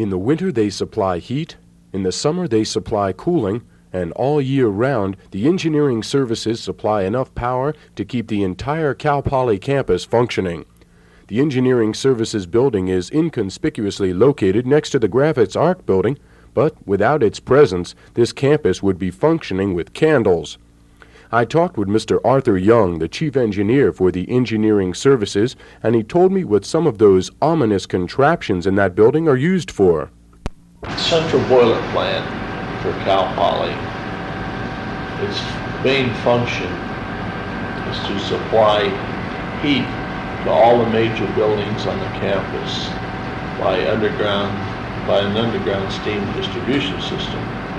In the winter they supply heat, in the summer they supply cooling, and all year round the engineering services supply enough power to keep the entire Cal Poly campus functioning. The engineering services building is inconspicuously located next to the Graphics Arc building, but without its presence, this campus would be functioning with candles. I talked with Mr. Arthur Young, the chief engineer for the engineering services, and he told me what some of those ominous contraptions in that building are used for. Central boiler plant for Cal Poly. Its main function is to supply heat to all the major buildings on the campus by an underground steam distribution system.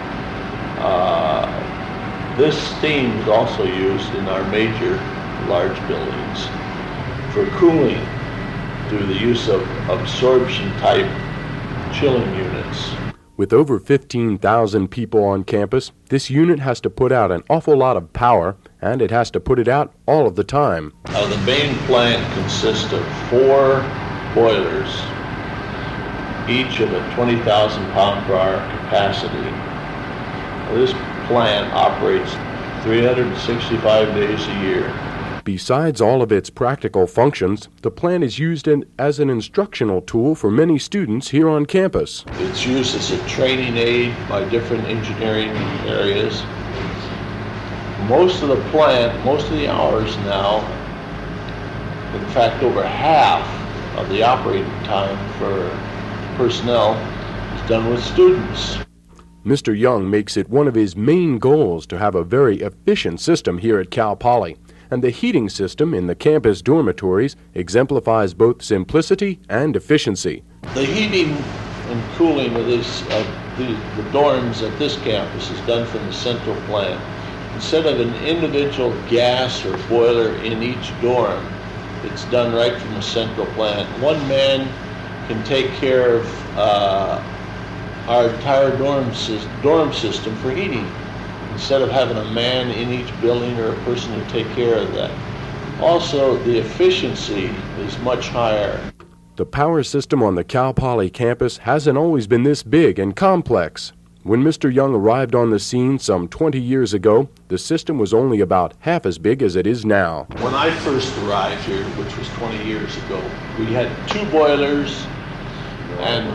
This steam is also used in our major large buildings for cooling through the use of absorption type chilling units. With over 15,000 people on campus, this unit has to put out an awful lot of power, and it has to put it out all of the time. The main plant consists of 4 boilers, each of a 20,000 pound per hour capacity. This plant operates 365 days a year. Besides all of its practical functions, the plant is used as an instructional tool for many students here on campus. It's used as a training aid by different engineering areas. Most of the plant, most of the hours now, in fact over half of the operating time for personnel is done with students. Mr. Young makes it one of his main goals to have a very efficient system here at Cal Poly, and the heating system in the campus dormitories exemplifies both simplicity and efficiency. The heating and cooling of the dorms at this campus is done from the central plant. Instead of an individual gas or boiler in each dorm, it's done right from the central plant. One man can take care of our entire dorm system for heating, instead of having a man in each building or a person to take care of that. Also, the efficiency is much higher. The power system on the Cal Poly campus hasn't always been this big and complex. When Mr. Young arrived on the scene some 20 years ago, the system was only about half as big as it is now. When I first arrived here, which was 20 years ago, we had 2 boilers and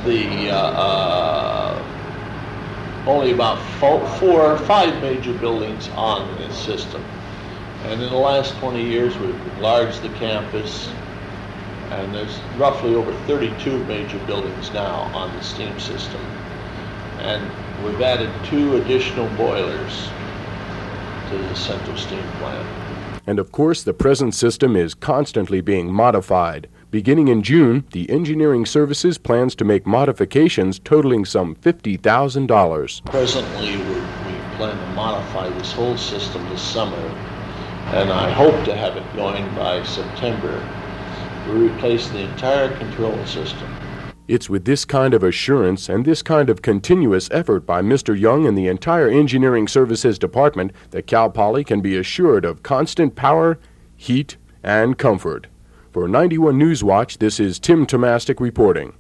only about 4 or 5 major buildings on this system. And in the last 20 years, we've enlarged the campus, and there's roughly over 32 major buildings now on the steam system. And we've added 2 additional boilers to the central steam plant. And of course, the present system is constantly being modified. Beginning in June, the engineering services plans to make modifications totaling some $50,000. Presently, we plan to modify this whole system this summer, and I hope to have it going by September. We replace the entire control system. It's with this kind of assurance and this kind of continuous effort by Mr. Young and the entire engineering services department that Cal Poly can be assured of constant power, heat, and comfort. For 91 News Watch, this is Tim Tomastic reporting.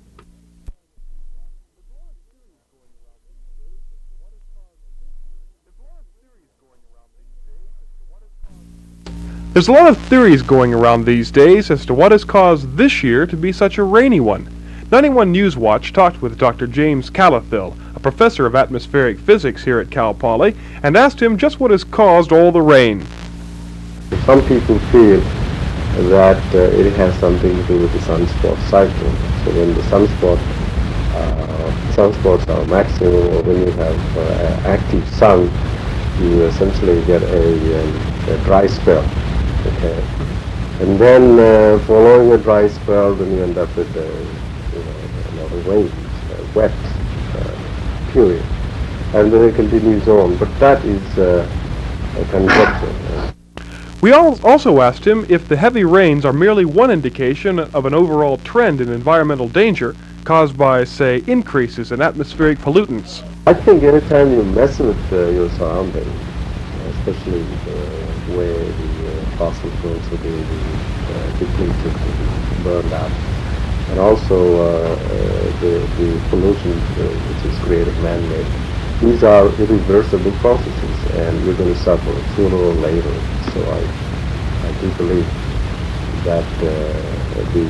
There's a lot of theories going around these days as to what has caused this year to be such a rainy one. 91 News Watch talked with Dr. James Calathil, a professor of atmospheric physics here at Cal Poly, and asked him just what has caused all the rain. Some people feel that it has something to do with the sunspot cycle. So when the sunspots are maximum, or when you have active sun, you essentially get a dry spell. Okay, and then following a dry spell, then you end up with another rain, wet period, and then it continues on. But that is a conjecture. We also asked him if the heavy rains are merely one indication of an overall trend in environmental danger caused by, say, increases in atmospheric pollutants. I think anytime you mess with your surroundings, especially where the fossil fuels are being depleted and burned out, and also the pollution which is created man-made. These are irreversible processes, and you're going to suffer sooner or later. So I do believe that the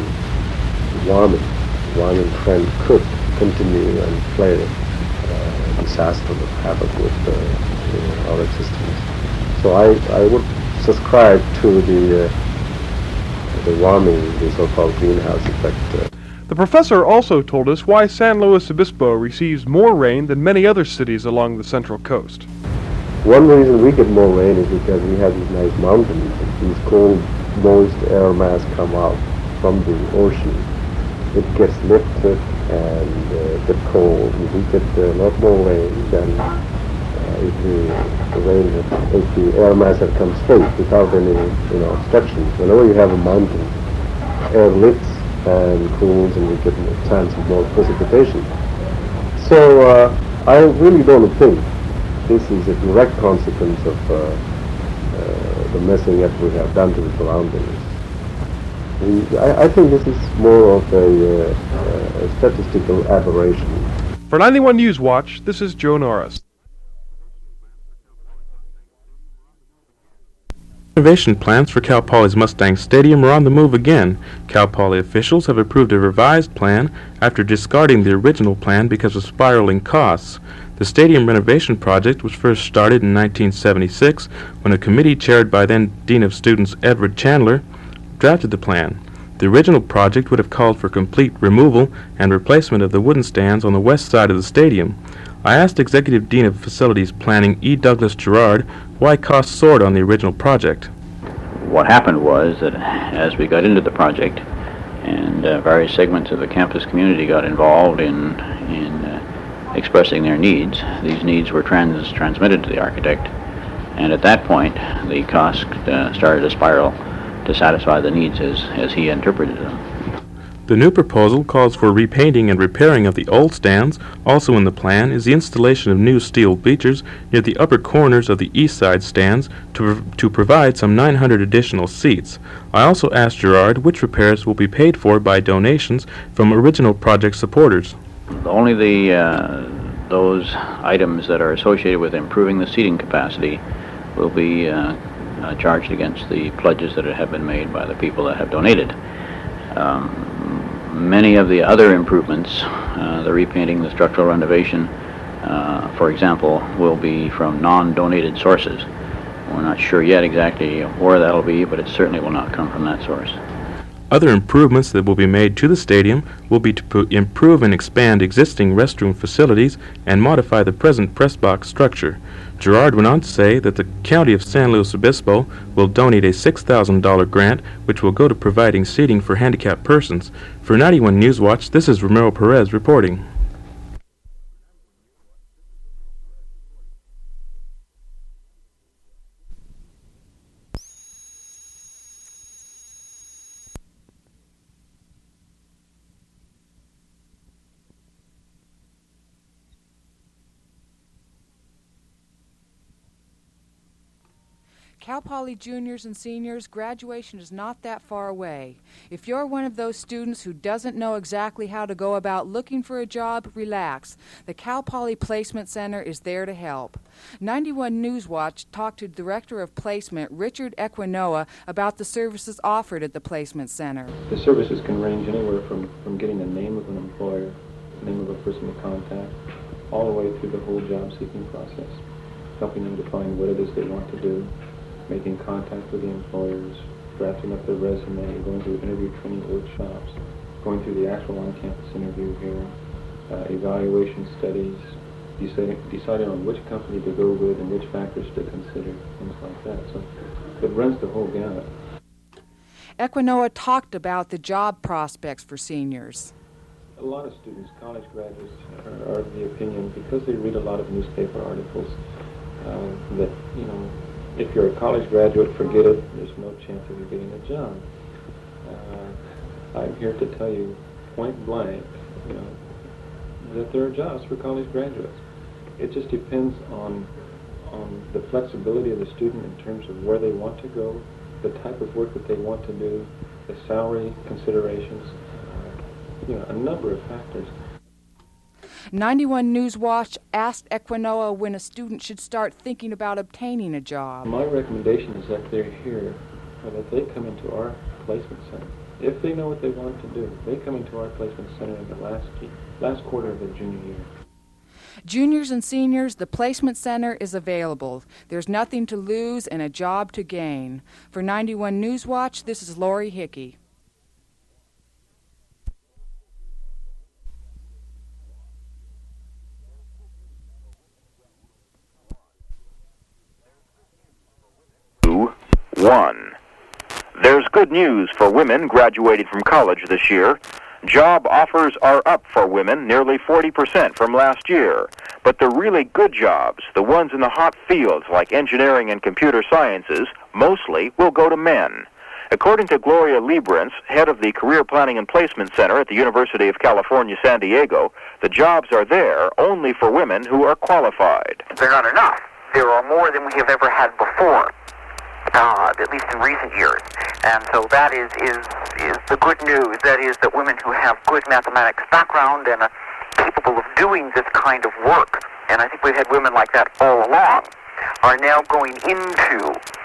warming trend could continue and play disastrous havoc with our existence. So I would subscribe to the warming, the so-called greenhouse effect. The professor also told us why San Luis Obispo receives more rain than many other cities along the Central Coast. One reason we get more rain is because we have these nice mountains, and these cold, moist air mass come out from the ocean. It gets lifted and get cold. We get a lot more rain than if the air mass had come straight without any obstructions. Whenever you have a mountain, air lifts and cools, and you get a chance of more precipitation. So I really don't think this is a direct consequence of the messing up we have done to the surroundings. I think this is more of a statistical aberration. For 91 News Watch, this is Joe Norris. Renovation plans for Cal Poly's Mustang Stadium are on the move again. Cal Poly officials have approved a revised plan after discarding the original plan because of spiraling costs. The stadium renovation project was first started in 1976 when a committee chaired by then Dean of Students Edward Chandler drafted the plan. The original project would have called for complete removal and replacement of the wooden stands on the west side of the stadium. I asked Executive Dean of Facilities Planning E. Douglas Gerard why costs soared on the original project. What happened was that as we got into the project and various segments of the campus community got involved in expressing their needs, these needs were transmitted to the architect, and at that point the cost started to spiral to satisfy the needs as he interpreted them. The new proposal calls for repainting and repairing of the old stands. Also in the plan is the installation of new steel bleachers near the upper corners of the east side stands to provide some 900 additional seats. I also asked Gerard which repairs will be paid for by donations from original project supporters. Only those items that are associated with improving the seating capacity will be charged against the pledges that have been made by the people that have donated. Many of the other improvements, the repainting, the structural renovation, for example, will be from non-donated sources. We're not sure yet exactly where that'll be, but it certainly will not come from that source. Other improvements that will be made to the stadium will be to improve and expand existing restroom facilities and modify the present press box structure. Gerard went on to say that the County of San Luis Obispo will donate a $6,000 grant which will go to providing seating for handicapped persons. For 91 News Watch, this is Romero Perez reporting. Cal Poly juniors and seniors, graduation is not that far away. If you're one of those students who doesn't know exactly how to go about looking for a job, relax. The Cal Poly Placement Center is there to help. 91 News Watch talked to Director of Placement Richard Equinoa about the services offered at the Placement Center. The services can range anywhere from getting the name of an employer, the name of a person to contact, all the way through the whole job seeking process, helping them to find what it is they want to do, making contact with the employers, drafting up their resume, going through interview training workshops, going through the actual on-campus interview here, evaluation studies, deciding on which company to go with and which factors to consider, things like that. So it runs the whole gamut. Equinoa talked about the job prospects for seniors. A lot of students, college graduates, are of the opinion, because they read a lot of newspaper articles, that, if you're a college graduate, forget it. There's no chance of you getting a job. I'm here to tell you point blank, that there are jobs for college graduates. It just depends on the flexibility of the student in terms of where they want to go, the type of work that they want to do, the salary considerations. a number of factors. 91 News Watch asked Equinoa when a student should start thinking about obtaining a job. My recommendation is that they're here, or that they come into our placement center. If they know what they want to do, they come into our placement center in the last quarter of their junior year. Juniors and seniors, the placement center is available. There's nothing to lose and a job to gain. For 91 News Watch, this is Lori Hickey. One. There's good news for women graduating from college this year. Job offers are up for women nearly 40% from last year. But the really good jobs, the ones in the hot fields like engineering and computer sciences, mostly will go to men. According to Gloria Liebrance, head of the Career Planning and Placement Center at the University of California, San Diego, the jobs are there only for women who are qualified. They're not enough. There are more than we have ever had before. At least in recent years. And so that is the good news. That is that women who have good mathematics background and are capable of doing this kind of work, and I think we've had women like that all along, are now going into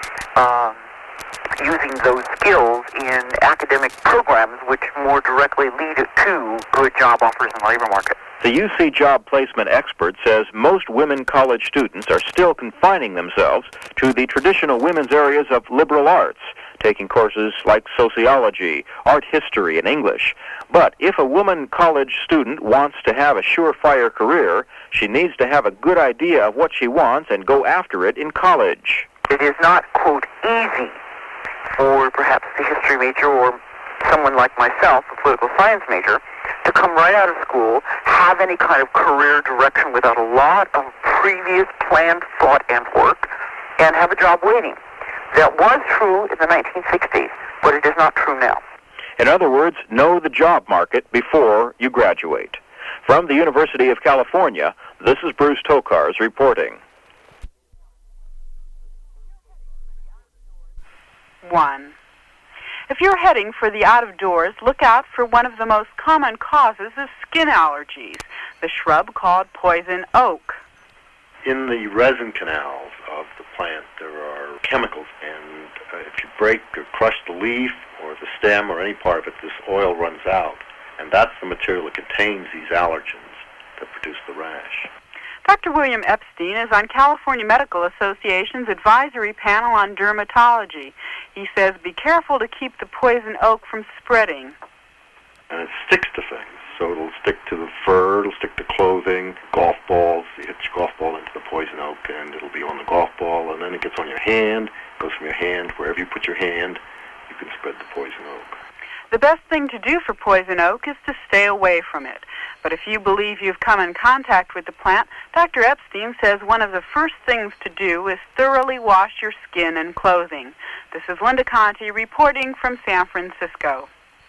using those skills in academic programs which more directly lead to good job offers in the labor market. The UC job placement expert says most women college students are still confining themselves to the traditional women's areas of liberal arts, taking courses like sociology, art history, and English. But if a woman college student wants to have a surefire career, she needs to have a good idea of what she wants and go after it in college. It is not, quote, easy for perhaps the history major or someone like myself, a political science major, to come right out of school, have any kind of career direction without a lot of previous planned thought and work, and have a job waiting. That was true in the 1960s, but it is not true now. In other words, know the job market before you graduate. From the University of California, this is Bruce Tokars reporting. 1. If you're heading for the out-of-doors, look out for one of the most common causes of skin allergies, the shrub called poison oak. In the resin canals of the plant, there are chemicals, and if you break or crush the leaf or the stem or any part of it, this oil runs out, and that's the material that contains these allergens that produce the rash. Dr. William Epstein is on California Medical Association's advisory panel on dermatology. He says be careful to keep the poison oak from spreading. And it sticks to things, so it'll stick to the fur, it'll stick to clothing, golf balls. You hit your golf ball into the poison oak, and it'll be on the golf ball, and then it gets on your hand, goes from your hand. Wherever you put your hand, you can spread the poison oak. The best thing to do for poison oak is to stay away from it. But if you believe you've come in contact with the plant, Dr. Epstein says one of the first things to do is thoroughly wash your skin and clothing. This is Linda Conti reporting from San Francisco.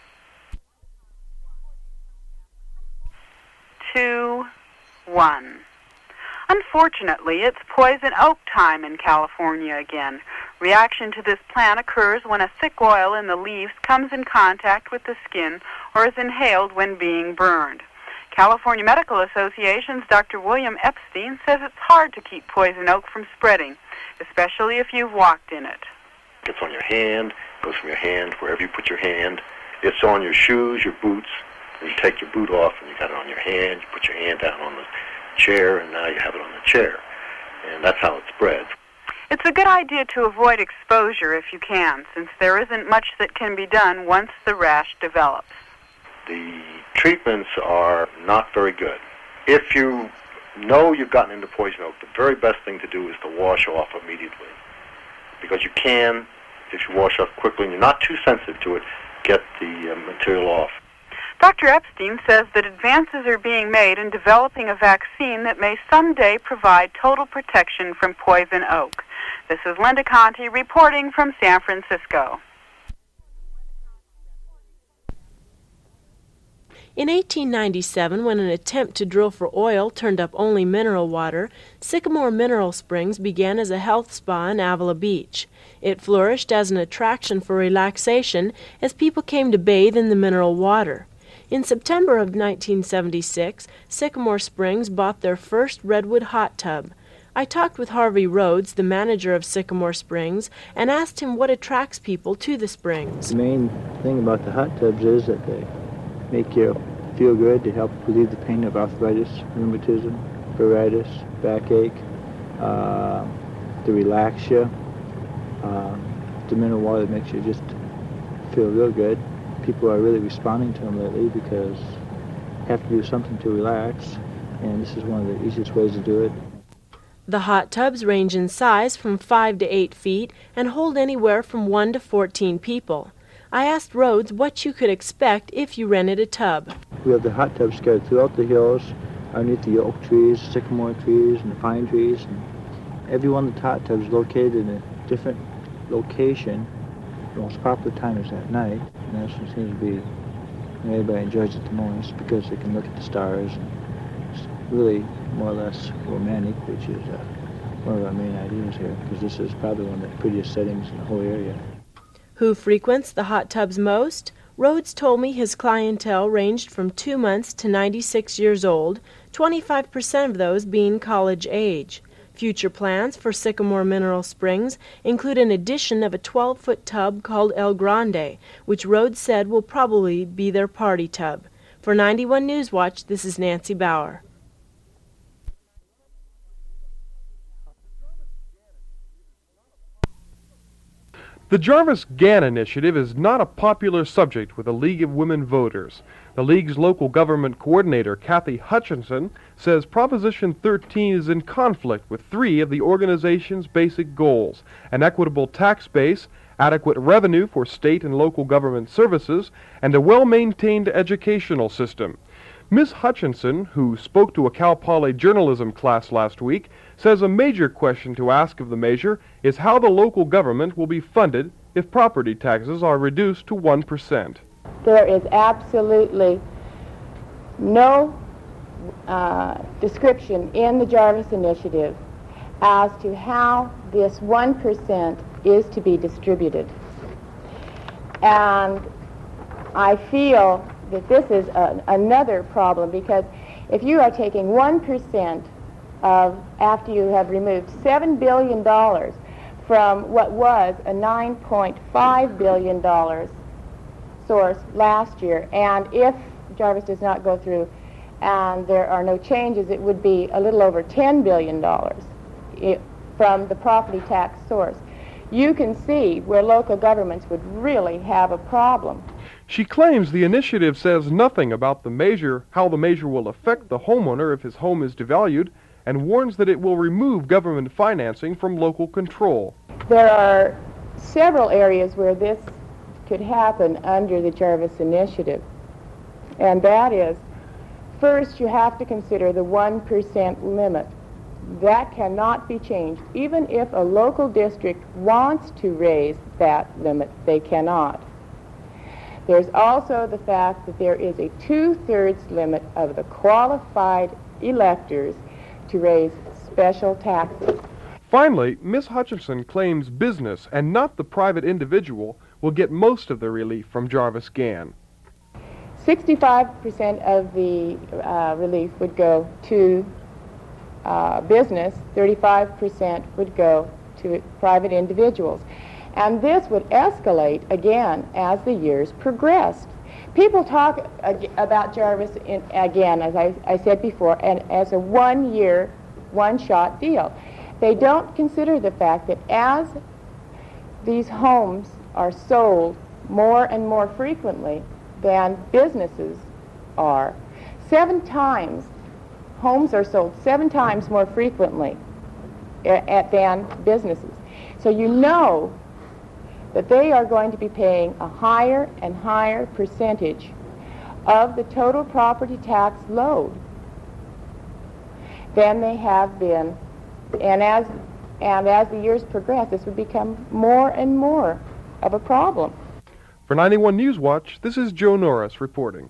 2, 1. Unfortunately, it's poison oak time in California again. Reaction to this plant occurs when a thick oil in the leaves comes in contact with the skin or is inhaled when being burned. California Medical Association's Dr. William Epstein says it's hard to keep poison oak from spreading, especially if you've walked in it. It's on your hand, goes from your hand, wherever you put your hand. It's on your shoes, your boots, and you take your boot off and you got it on your hand, you put your hand down on the chair, and now you have it on the chair. And that's how it spreads. It's a good idea to avoid exposure if you can, since there isn't much that can be done once the rash develops. The treatments are not very good. If you know you've gotten into poison oak, the very best thing to do is to wash off immediately. Because you can, if you wash off quickly and you're not too sensitive to it, get the material off. Dr. Epstein says that advances are being made in developing a vaccine that may someday provide total protection from poison oak. This is Linda Conti reporting from San Francisco. In 1897, when an attempt to drill for oil turned up only mineral water, Sycamore Mineral Springs began as a health spa in Avila Beach. It flourished as an attraction for relaxation as people came to bathe in the mineral water. In September of 1976, Sycamore Springs bought their first redwood hot tub. I talked with Harvey Rhodes, the manager of Sycamore Springs, and asked him what attracts people to the springs. The main thing about the hot tubs is that they make you feel good. They help relieve the pain of arthritis, rheumatism, pruritus, backache. They relax you. The mineral water makes you just feel real good. People are really responding to them lately because you have to do something to relax, and this is one of the easiest ways to do it. The hot tubs range in size from 5 to 8 feet and hold anywhere from 1 to 14 people. I asked Rhodes what you could expect if you rented a tub. We have the hot tubs scattered throughout the hills, underneath the oak trees, sycamore trees, and the pine trees. And every one of the hot tubs is located in a different location. The most popular time is at night, and that seems to be when everybody enjoys it the most because they can look at the stars. And it's really more or less romantic, which is one of our main ideas here, because this is probably one of the prettiest settings in the whole area. Who frequents the hot tubs most? Rhodes told me his clientele ranged from 2 months to 96 years old, 25% of those being college age. Future plans for Sycamore Mineral Springs include an addition of a 12-foot tub called El Grande, which Rhodes said will probably be their party tub. For 91 Newswatch, this is Nancy Bauer. The Jarvis-Gann initiative is not a popular subject with the League of Women Voters. The League's local government coordinator, Kathy Hutchinson, says Proposition 13 is in conflict with 3 of the organization's basic goals: an equitable tax base, adequate revenue for state and local government services, and a well-maintained educational system. Ms. Hutchinson, who spoke to a Cal Poly journalism class last week, says a major question to ask of the measure is how the local government will be funded if property taxes are reduced to 1%. There is absolutely no description in the Jarvis Initiative as to how this 1% is to be distributed. And I feel that this is another problem, because if you are taking 1% of, after you have removed $7 billion from what was a $9.5 billion source last year, and if Jarvis does not go through and there are no changes, it would be a little over $10 billion from the property tax source. You can see where local governments would really have a problem. She claims the initiative says nothing about the measure, how the measure will affect the homeowner if his home is devalued, and warns that it will remove government financing from local control. There are several areas where this could happen under the Jarvis Initiative, and that is, first you have to consider the 1% limit. That cannot be changed. Even if a local district wants to raise that limit, they cannot. There's also the fact that there is a 2/3 limit of the qualified electors to raise special taxes. Finally, Ms. Hutchinson claims business and not the private individual will get most of the relief from Jarvis-Gann. 65% of the relief would go to business, 35% would go to private individuals. And this would escalate again as the years progressed. People talk about Jarvis, again, as I said before, and as a one-year, one-shot deal. They don't consider the fact that as these homes are sold more and more frequently than businesses are, 7 times, homes are sold 7 times more frequently than businesses. So you know that they are going to be paying a higher and higher percentage of the total property tax load than they have been. And as the years progress, this would become more and more of a problem. For 91 Newswatch, this is Joe Norris reporting.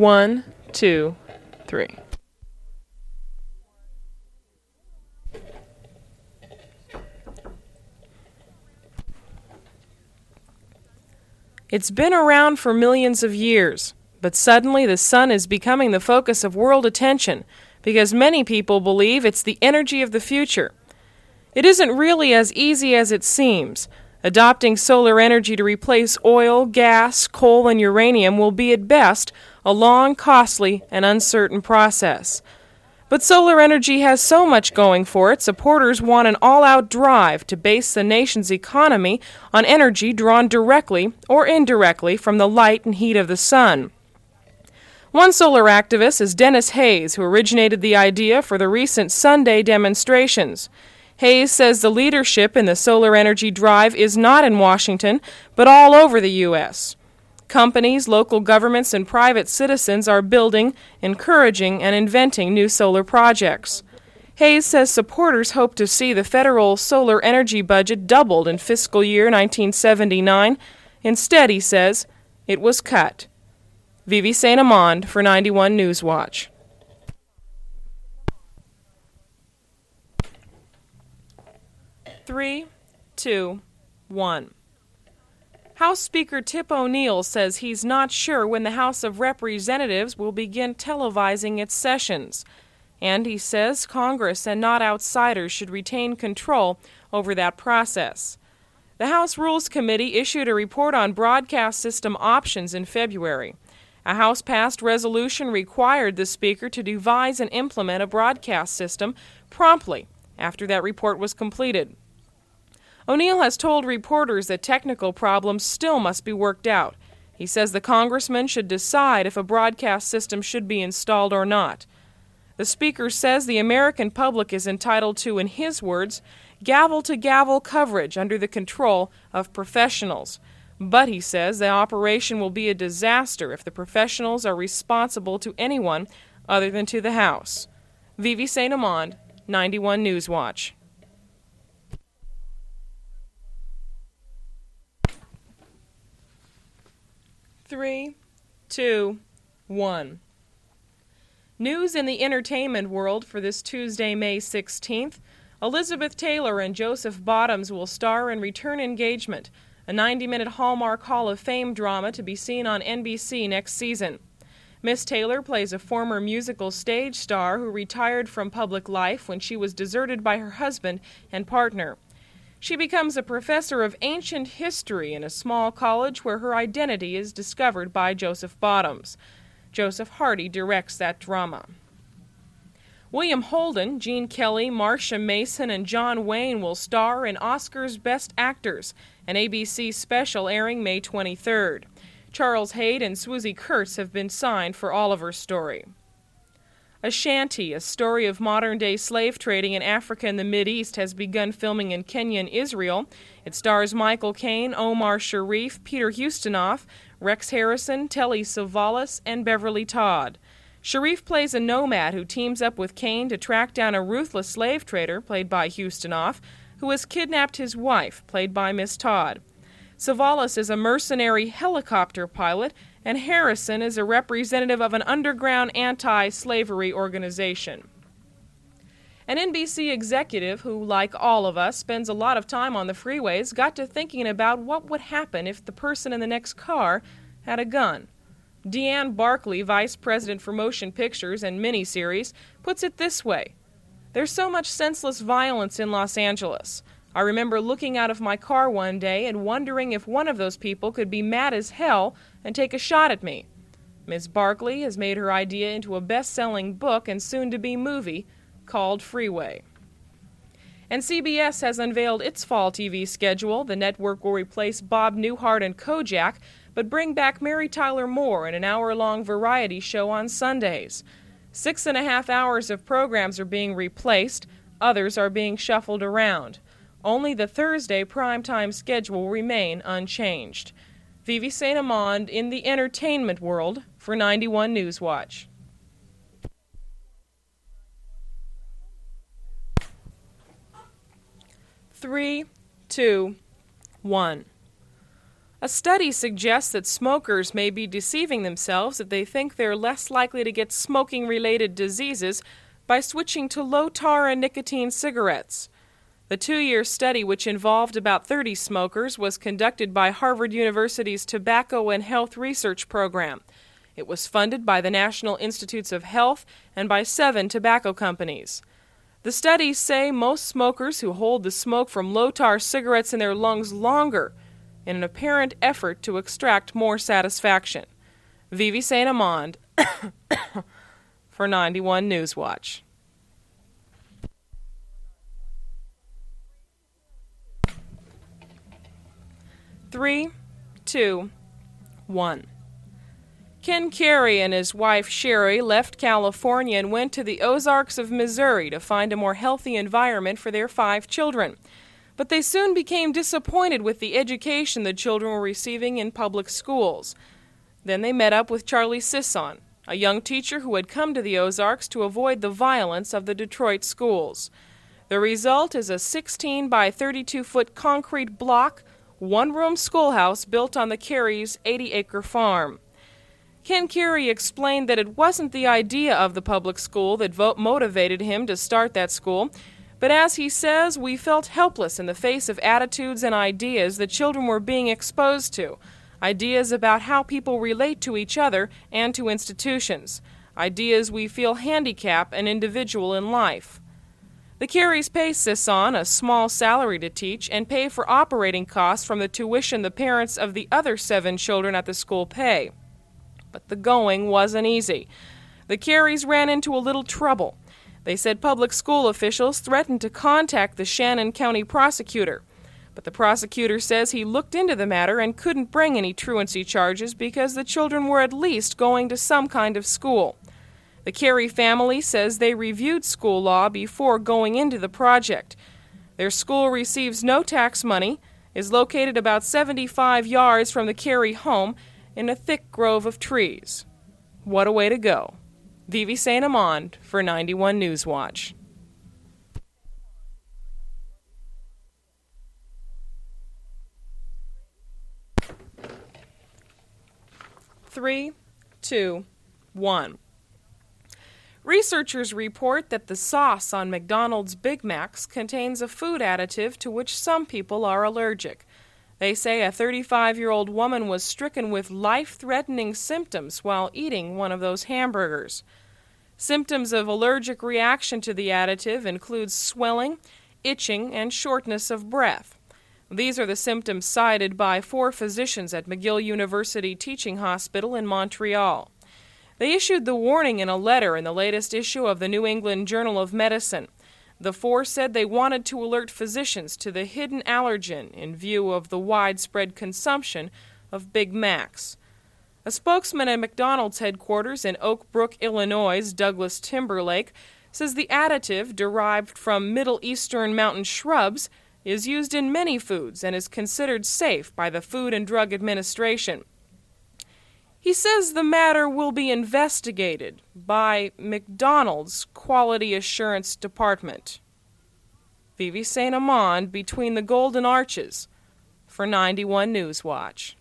One, 2, 3. It's been around for millions of years, but suddenly the sun is becoming the focus of world attention because many people believe it's the energy of the future. It isn't really as easy as it seems. Adopting solar energy to replace oil, gas, coal, and uranium will be at best a long, costly, and uncertain process. But solar energy has so much going for it, supporters want an all-out drive to base the nation's economy on energy drawn directly or indirectly from the light and heat of the sun. One solar activist is Dennis Hayes, who originated the idea for the recent Sunday demonstrations. Hayes says the leadership in the solar energy drive is not in Washington, but all over the U.S. Companies, local governments, and private citizens are building, encouraging, and inventing new solar projects. Hayes says supporters hope to see the federal solar energy budget doubled in fiscal year 1979. Instead, he says, it was cut. Vivi St. Amand for 91 News Watch. Three, two, one. House Speaker Tip O'Neill says he's not sure when the House of Representatives will begin televising its sessions. And he says Congress and not outsiders should retain control over that process. The House Rules Committee issued a report on broadcast system options in February. A House-passed resolution required the Speaker to devise and implement a broadcast system promptly after that report was completed. O'Neill has told reporters that technical problems still must be worked out. He says the congressman should decide if a broadcast system should be installed or not. The Speaker says the American public is entitled to, in his words, gavel-to-gavel coverage under the control of professionals. But, he says, the operation will be a disaster if the professionals are responsible to anyone other than to the House. Vivi St. Amand, 91 News Watch. Three, two, one. News in the entertainment world for this Tuesday, May 16th. Elizabeth Taylor and Joseph Bottoms will star in Return Engagement, a 90-minute Hallmark Hall of Fame drama to be seen on NBC next season. Miss Taylor plays a former musical stage star who retired from public life when she was deserted by her husband and partner. She becomes a professor of ancient history in a small college where her identity is discovered by Joseph Bottoms. Joseph Hardy directs that drama. William Holden, Gene Kelly, Marcia Mason, and John Wayne will star in Oscar's Best Actors, an ABC special airing May 23rd. Charles Hayde and Swoosie Kurtz have been signed for Oliver's Story. Ashanti, a story of modern-day slave trading in Africa and the Mideast, has begun filming in Kenya and Israel. It stars Michael Caine, Omar Sharif, Peter Ustinov, Rex Harrison, Telly Savalas, and Beverly Todd. Sharif plays a nomad who teams up with Caine to track down a ruthless slave trader, played by Ustinov, who has kidnapped his wife, played by Miss Todd. Savalas is a mercenary helicopter pilot, and Harrison is a representative of an underground anti-slavery organization. An NBC executive who, like all of us, spends a lot of time on the freeways, got to thinking about what would happen if the person in the next car had a gun. Deanne Barkley, Vice President for Motion Pictures and Miniseries, puts it this way: "There's so much senseless violence in Los Angeles. I remember looking out of my car one day and wondering if one of those people could be mad as hell and take a shot at me." Ms. Barkley has made her idea into a best-selling book and soon-to-be movie called Freeway. And CBS has unveiled its fall TV schedule. The network will replace Bob Newhart and Kojak, but bring back Mary Tyler Moore in an hour-long variety show on Sundays. 6.5 hours of programs are being replaced. Others are being shuffled around. Only the Thursday primetime schedule will remain unchanged. Vivi St. Amand in the entertainment world for 91 News Watch. Three, two, one. A study suggests that smokers may be deceiving themselves if they think they're less likely to get smoking-related diseases by switching to low-tar and nicotine cigarettes. The 2-year study, which involved about 30 smokers, was conducted by Harvard University's Tobacco and Health Research Program. It was funded by the National Institutes of Health and by 7 tobacco companies. The studies say most smokers who hold the smoke from low-tar cigarettes in their lungs longer in an apparent effort to extract more satisfaction. Vivi St. Amand for 91 Newswatch. Three, two, one. Ken Carey and his wife Sherry left California and went to the Ozarks of Missouri to find a more healthy environment for their 5 children. But they soon became disappointed with the education the children were receiving in public schools. Then they met up with Charlie Sisson, a young teacher who had come to the Ozarks to avoid the violence of the Detroit schools. The result is a 16 by 32-foot concrete block, one-room schoolhouse built on the Careys' 80-acre farm. Ken Carey explained that it wasn't the idea of the public school that motivated him to start that school, but as he says, we felt helpless in the face of attitudes and ideas that children were being exposed to, ideas about how people relate to each other and to institutions, ideas we feel handicap an individual in life. The Careys pay Sisson a small salary to teach and pay for operating costs from the tuition the parents of the other 7 children at the school pay. But the going wasn't easy. The Careys ran into a little trouble. They said public school officials threatened to contact the Shannon County prosecutor. But the prosecutor says he looked into the matter and couldn't bring any truancy charges because the children were at least going to some kind of school. The Carey family says they reviewed school law before going into the project. Their school receives no tax money, is located about 75 yards from the Carey home in a thick grove of trees. What a way to go. Vivi St. Amand for 91 Newswatch. Three, two, one. Researchers report that the sauce on McDonald's Big Macs contains a food additive to which some people are allergic. They say a 35-year-old woman was stricken with life-threatening symptoms while eating one of those hamburgers. Symptoms of allergic reaction to the additive include swelling, itching, and shortness of breath. These are the symptoms cited by 4 physicians at McGill University Teaching Hospital in Montreal. They issued the warning in a letter in the latest issue of the New England Journal of Medicine. The 4 said they wanted to alert physicians to the hidden allergen in view of the widespread consumption of Big Macs. A spokesman at McDonald's headquarters in Oak Brook, Illinois, Douglas Timberlake, says the additive, derived from Middle Eastern mountain shrubs, is used in many foods and is considered safe by the Food and Drug Administration. He says the matter will be investigated by McDonald's Quality Assurance Department. Vivi St. Amand between the Golden Arches for 91 Newswatch.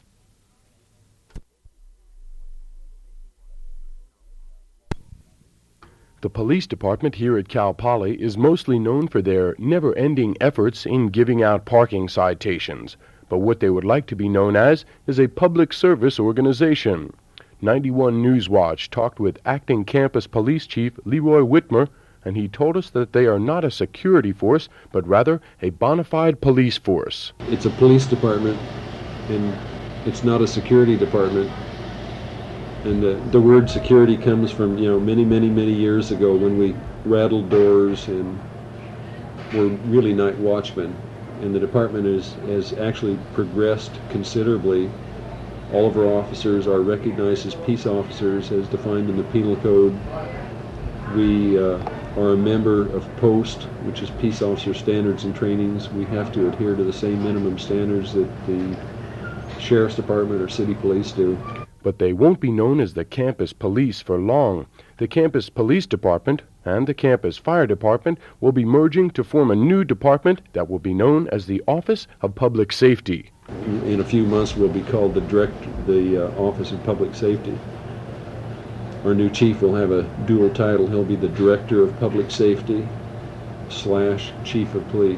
The police department here at Cal Poly is mostly known for their never-ending efforts in giving out parking citations. But what they would like to be known as is a public service organization. 91 Newswatch talked with acting campus police chief Leroy Whitmer, and he told us that they are not a security force, but rather a bona fide police force. It's a police department, and it's not a security department. And the word security comes from, many years ago when we rattled doors and were really night watchmen. And the department has actually progressed considerably. All of our officers are recognized as peace officers as defined in the penal code. We are a member of POST, which is Peace Officer Standards and Trainings. We have to adhere to the same minimum standards that the Sheriff's Department or City Police do. But they won't be known as the Campus Police for long. The Campus Police Department and the Campus Fire Department will be merging to form a new department that will be known as the Office of Public Safety. In a few months, we'll be called the Office of Public Safety. Our new chief will have a dual title. He'll be the Director of Public Safety / Chief of Police.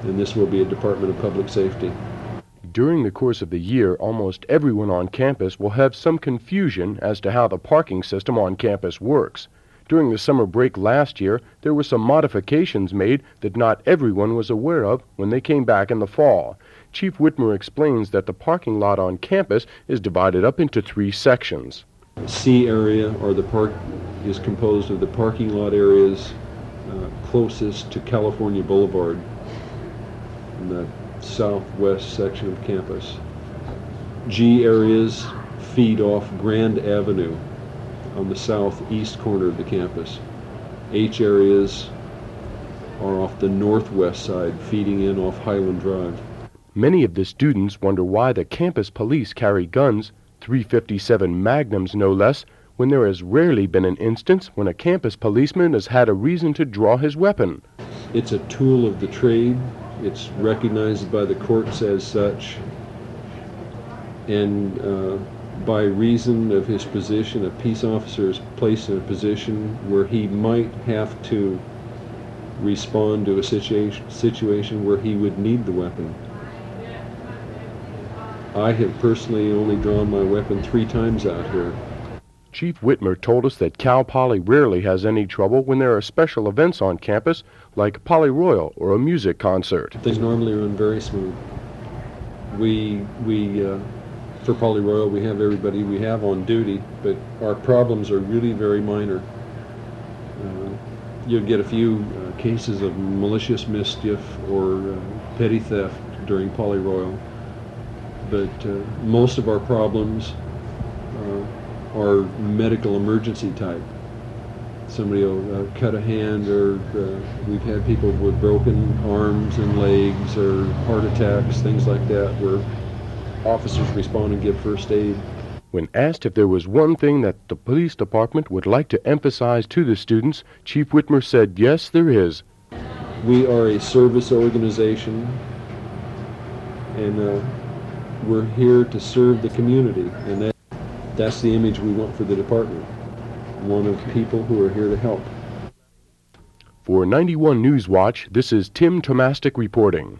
and this will be a Department of Public Safety. During the course of the year, almost everyone on campus will have some confusion as to how the parking system on campus works. During the summer break last year, there were some modifications made that not everyone was aware of when they came back in the fall. Chief Whitmer explains that the parking lot on campus is divided up into 3 sections. The C area, or the park, is composed of the parking lot areas closest to California Boulevard in the southwest section of campus. G areas feed off Grand Avenue on the southeast corner of the campus. H areas are off the northwest side, feeding in off Highland Drive. Many of the students wonder why the campus police carry guns, .357 Magnums no less, when there has rarely been an instance when a campus policeman has had a reason to draw his weapon. It's a tool of the trade. It's recognized by the courts as such. And by reason of his position, a peace officer is placed in a position where he might have to respond to a situation where he would need the weapon. I have personally only drawn my weapon 3 times out here. Chief Whitmer told us that Cal Poly rarely has any trouble when there are special events on campus, like Poly Royal or a music concert. Things normally run very smooth. For Poly Royal, we have everybody we have on duty, but our problems are really very minor. You'll get a few cases of malicious mischief or petty theft during Poly Royal, but most of our problems are medical emergency type. Somebody will cut a hand, or we've had people with broken arms and legs or heart attacks, things like that, where officers respond and give first aid. When asked if there was one thing that the police department would like to emphasize to the students, Chief Whitmer said, yes, there is. We are a service organization, and we're here to serve the community, and that's the image we want for the department. One of people who are here to help. For 91 News Watch, this is Tim Tomastik reporting.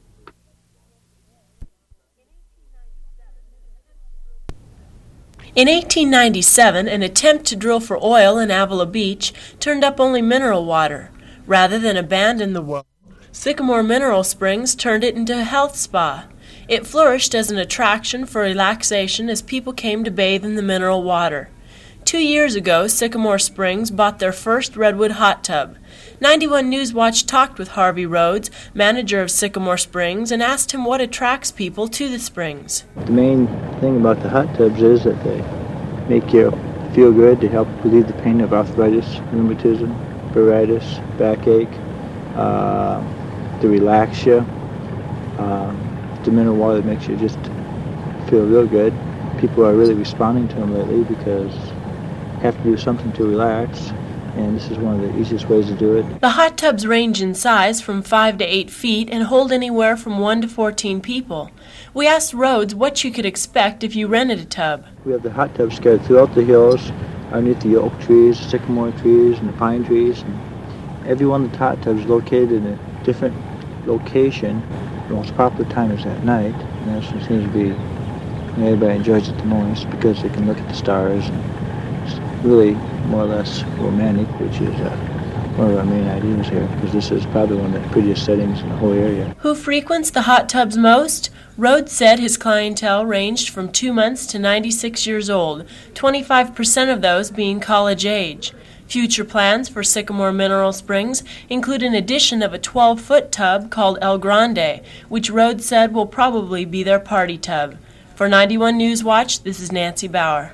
In 1897, an attempt to drill for oil in Avila Beach turned up only mineral water. Rather than abandon the well, Sycamore Mineral Springs turned it into a health spa. It flourished as an attraction for relaxation as people came to bathe in the mineral water. 2 years ago, Sycamore Springs bought their first redwood hot tub. 91 News Watch talked with Harvey Rhodes, manager of Sycamore Springs, and asked him what attracts people to the springs. The main thing about the hot tubs is that they make you feel good. They help relieve the pain of arthritis, rheumatism, burritis, backache. They relax you. The mineral water makes you just feel real good. People are really responding to them lately because you have to do something to relax, and this is one of the easiest ways to do it. The hot tubs range in size from 5 to 8 feet and hold anywhere from 1 to 14 people. We asked Rhodes what you could expect if you rented a tub. We have the hot tubs scattered throughout the hills, underneath the oak trees, sycamore trees, and the pine trees. And every one of the hot tubs is located in a different location. The most popular time is at night, and that seems to be when everybody enjoys it the most because they can look at the stars. And it's really more or less romantic, which is one of our main ideas here, because this is probably one of the prettiest settings in the whole area. Who frequents the hot tubs most? Rhodes said his clientele ranged from 2 months to 96 years old, 25% of those being college age. Future plans for Sycamore Mineral Springs include an addition of a 12-foot tub called El Grande, which Rhodes said will probably be their party tub. For 91 News Watch, this is Nancy Bauer.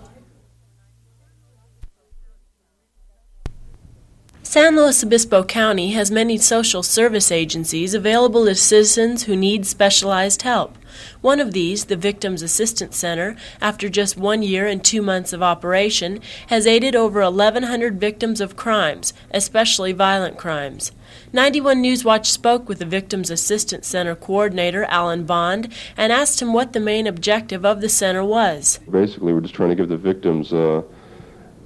San Luis Obispo County has many social service agencies available to citizens who need specialized help. One of these, the Victims Assistance Center, after just 1 year and 2 months of operation, has aided over 1,100 victims of crimes, especially violent crimes. 91 News Watch spoke with the Victims Assistance Center coordinator, Alan Bond, and asked him what the main objective of the center was. Basically, we're just trying to give the victims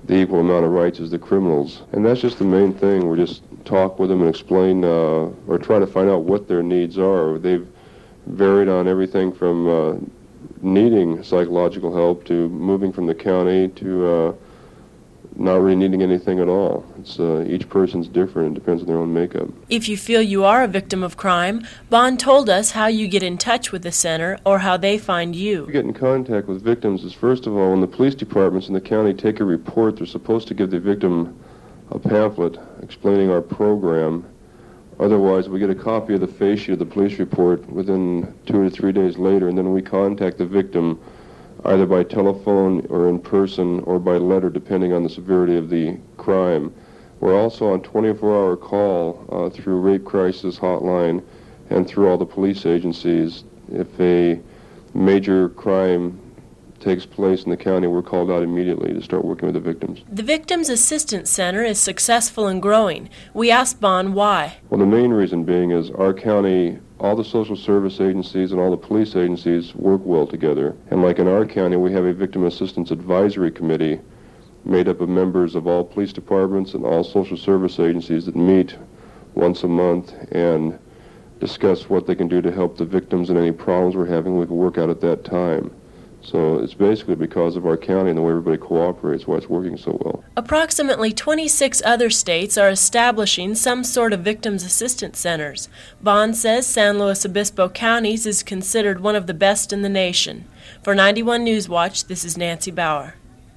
the equal amount of rights as the criminals. And that's just the main thing. We just talk with them and explain or try to find out what their needs are. They've varied on everything from needing psychological help to moving from the county to not really needing anything at all. It's each person's different. It depends on their own makeup. If you feel you are a victim of crime, Bond told us how you get in touch with the center or how they find you. To get in contact with victims is, first of all, when the police departments in the county take a report, they're supposed to give the victim a pamphlet explaining our program. Otherwise, we get a copy of the face sheet of the police report within 2 or 3 days later, and then we contact the victim either by telephone or in person or by letter, depending on the severity of the crime. We're also on 24-hour call through Rape Crisis Hotline and through all the police agencies. If a major crime takes place in the county, we're called out immediately to start working with the victims. The Victims Assistance Center is successful and growing. We asked Bond why. Well, the main reason being is our county, all the social service agencies and all the police agencies work well together. And like in our county, we have a Victim Assistance Advisory Committee made up of members of all police departments and all social service agencies that meet once a month and discuss what they can do to help the victims and any problems we're having we can work out at that time. So it's basically because of our county and the way everybody cooperates why it's working so well. Approximately 26 other states are establishing some sort of victims assistance centers. Bond says San Luis Obispo County's is considered one of the best in the nation. For 91 News Watch, this is Nancy Bauer.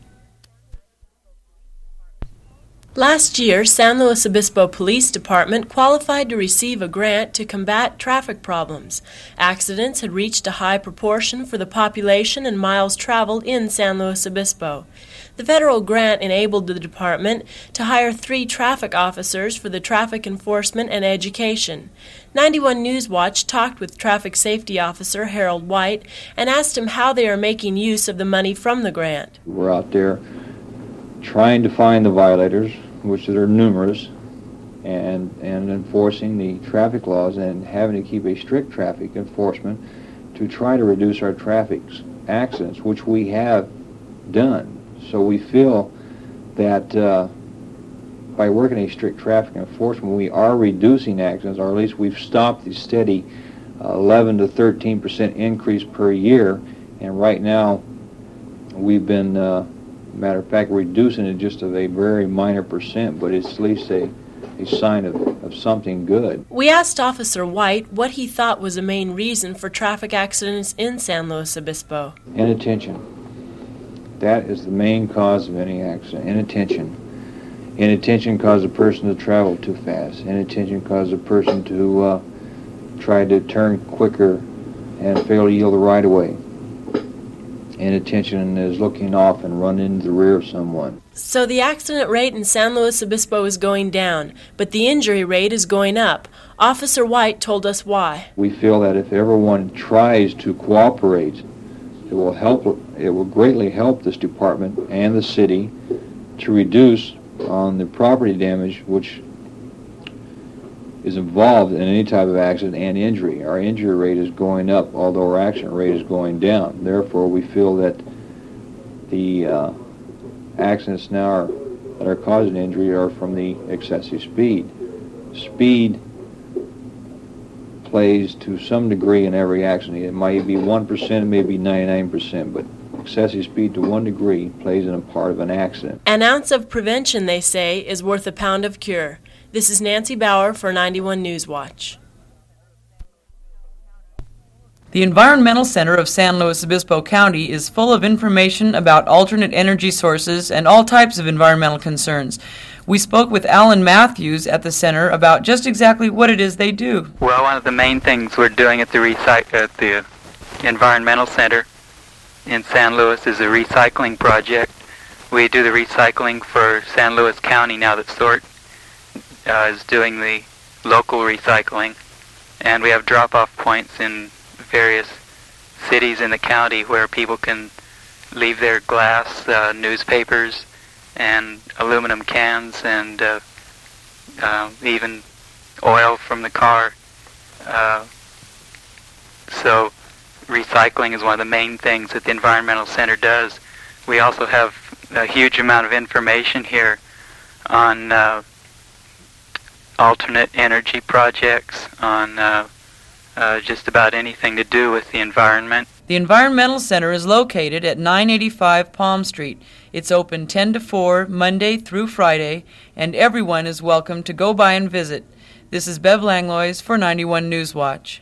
Last year, San Luis Obispo Police Department qualified to receive a grant to combat traffic problems. Accidents had reached a high proportion for the population and miles traveled in San Luis Obispo. The federal grant enabled the department to hire 3 traffic officers for the traffic enforcement and education. 91 News Watch talked with Traffic Safety Officer Harold White and asked him how they are making use of the money from the grant. We're out there trying to find the violators, which are numerous, and enforcing the traffic laws and having to keep a strict traffic enforcement to try to reduce our traffic accidents, which we have done. So we feel that by working a strict traffic enforcement, we are reducing accidents, or at least we've stopped the steady 11 to 13% increase per year, and right now we've been matter of fact, reducing it just of a very minor percent, but it's at least a sign of something good. We asked Officer White what he thought was the main reason for traffic accidents in San Luis Obispo. Inattention. That is the main cause of any accident. Inattention. Inattention causes a person to travel too fast. Inattention causes a person to try to turn quicker and fail to yield the right of way. Inattention is looking off and running into the rear of someone. So the accident rate in San Luis Obispo is going down, but the injury rate is going up. Officer White told us why. We feel that if everyone tries to cooperate, it will greatly help this department and the city to reduce on the property damage which is involved in any type of accident and injury. Our injury rate is going up, although our accident rate is going down. Therefore, we feel that the accidents now that are causing injury are from the excessive speed. Speed plays to some degree in every accident. It might be 1%, it may be 99%, but excessive speed to 1 degree plays in a part of an accident. An ounce of prevention, they say, is worth a pound of cure. This is Nancy Bauer for 91 News Watch. The Environmental Center of San Luis Obispo County is full of information about alternate energy sources and all types of environmental concerns. We spoke with Alan Matthews at the center about just exactly what it is they do. Well, one of the main things we're doing at the Environmental Center in San Luis is a recycling project. We do the recycling for San Luis County now that SORT is doing the local recycling, and we have drop-off points in various cities in the county where people can leave their glass, newspapers, and aluminum cans, and even oil from the car. So recycling is one of the main things that the Environmental Center does. We also have a huge amount of information here on alternate energy projects, on just about anything to do with the environment. The Environmental Center is located at 985 Palm Street. It's open 10 to 4, Monday through Friday, and everyone is welcome to go by and visit. This is Bev Langlois for 91 Newswatch.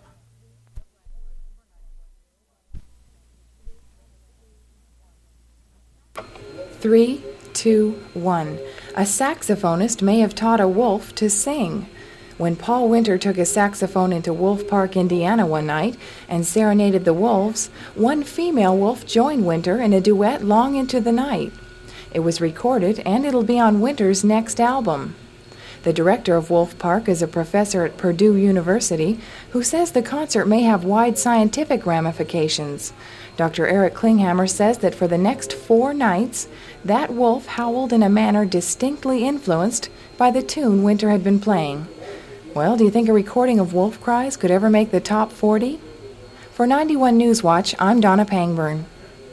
Three, two, one. A saxophonist may have taught a wolf to sing. When Paul Winter took his saxophone into Wolf Park, Indiana one night and serenaded the wolves, one female wolf joined Winter in a duet long into the night. It was recorded, and it'll be on Winter's next album. The director of Wolf Park is a professor at Purdue University who says the concert may have wide scientific ramifications. Dr. Eric Klinghammer says that for the next 4 nights, that wolf howled in a manner distinctly influenced by the tune Winter had been playing. Well, do you think a recording of wolf cries could ever make the top 40? For 91 Newswatch, I'm Donna Pangburn.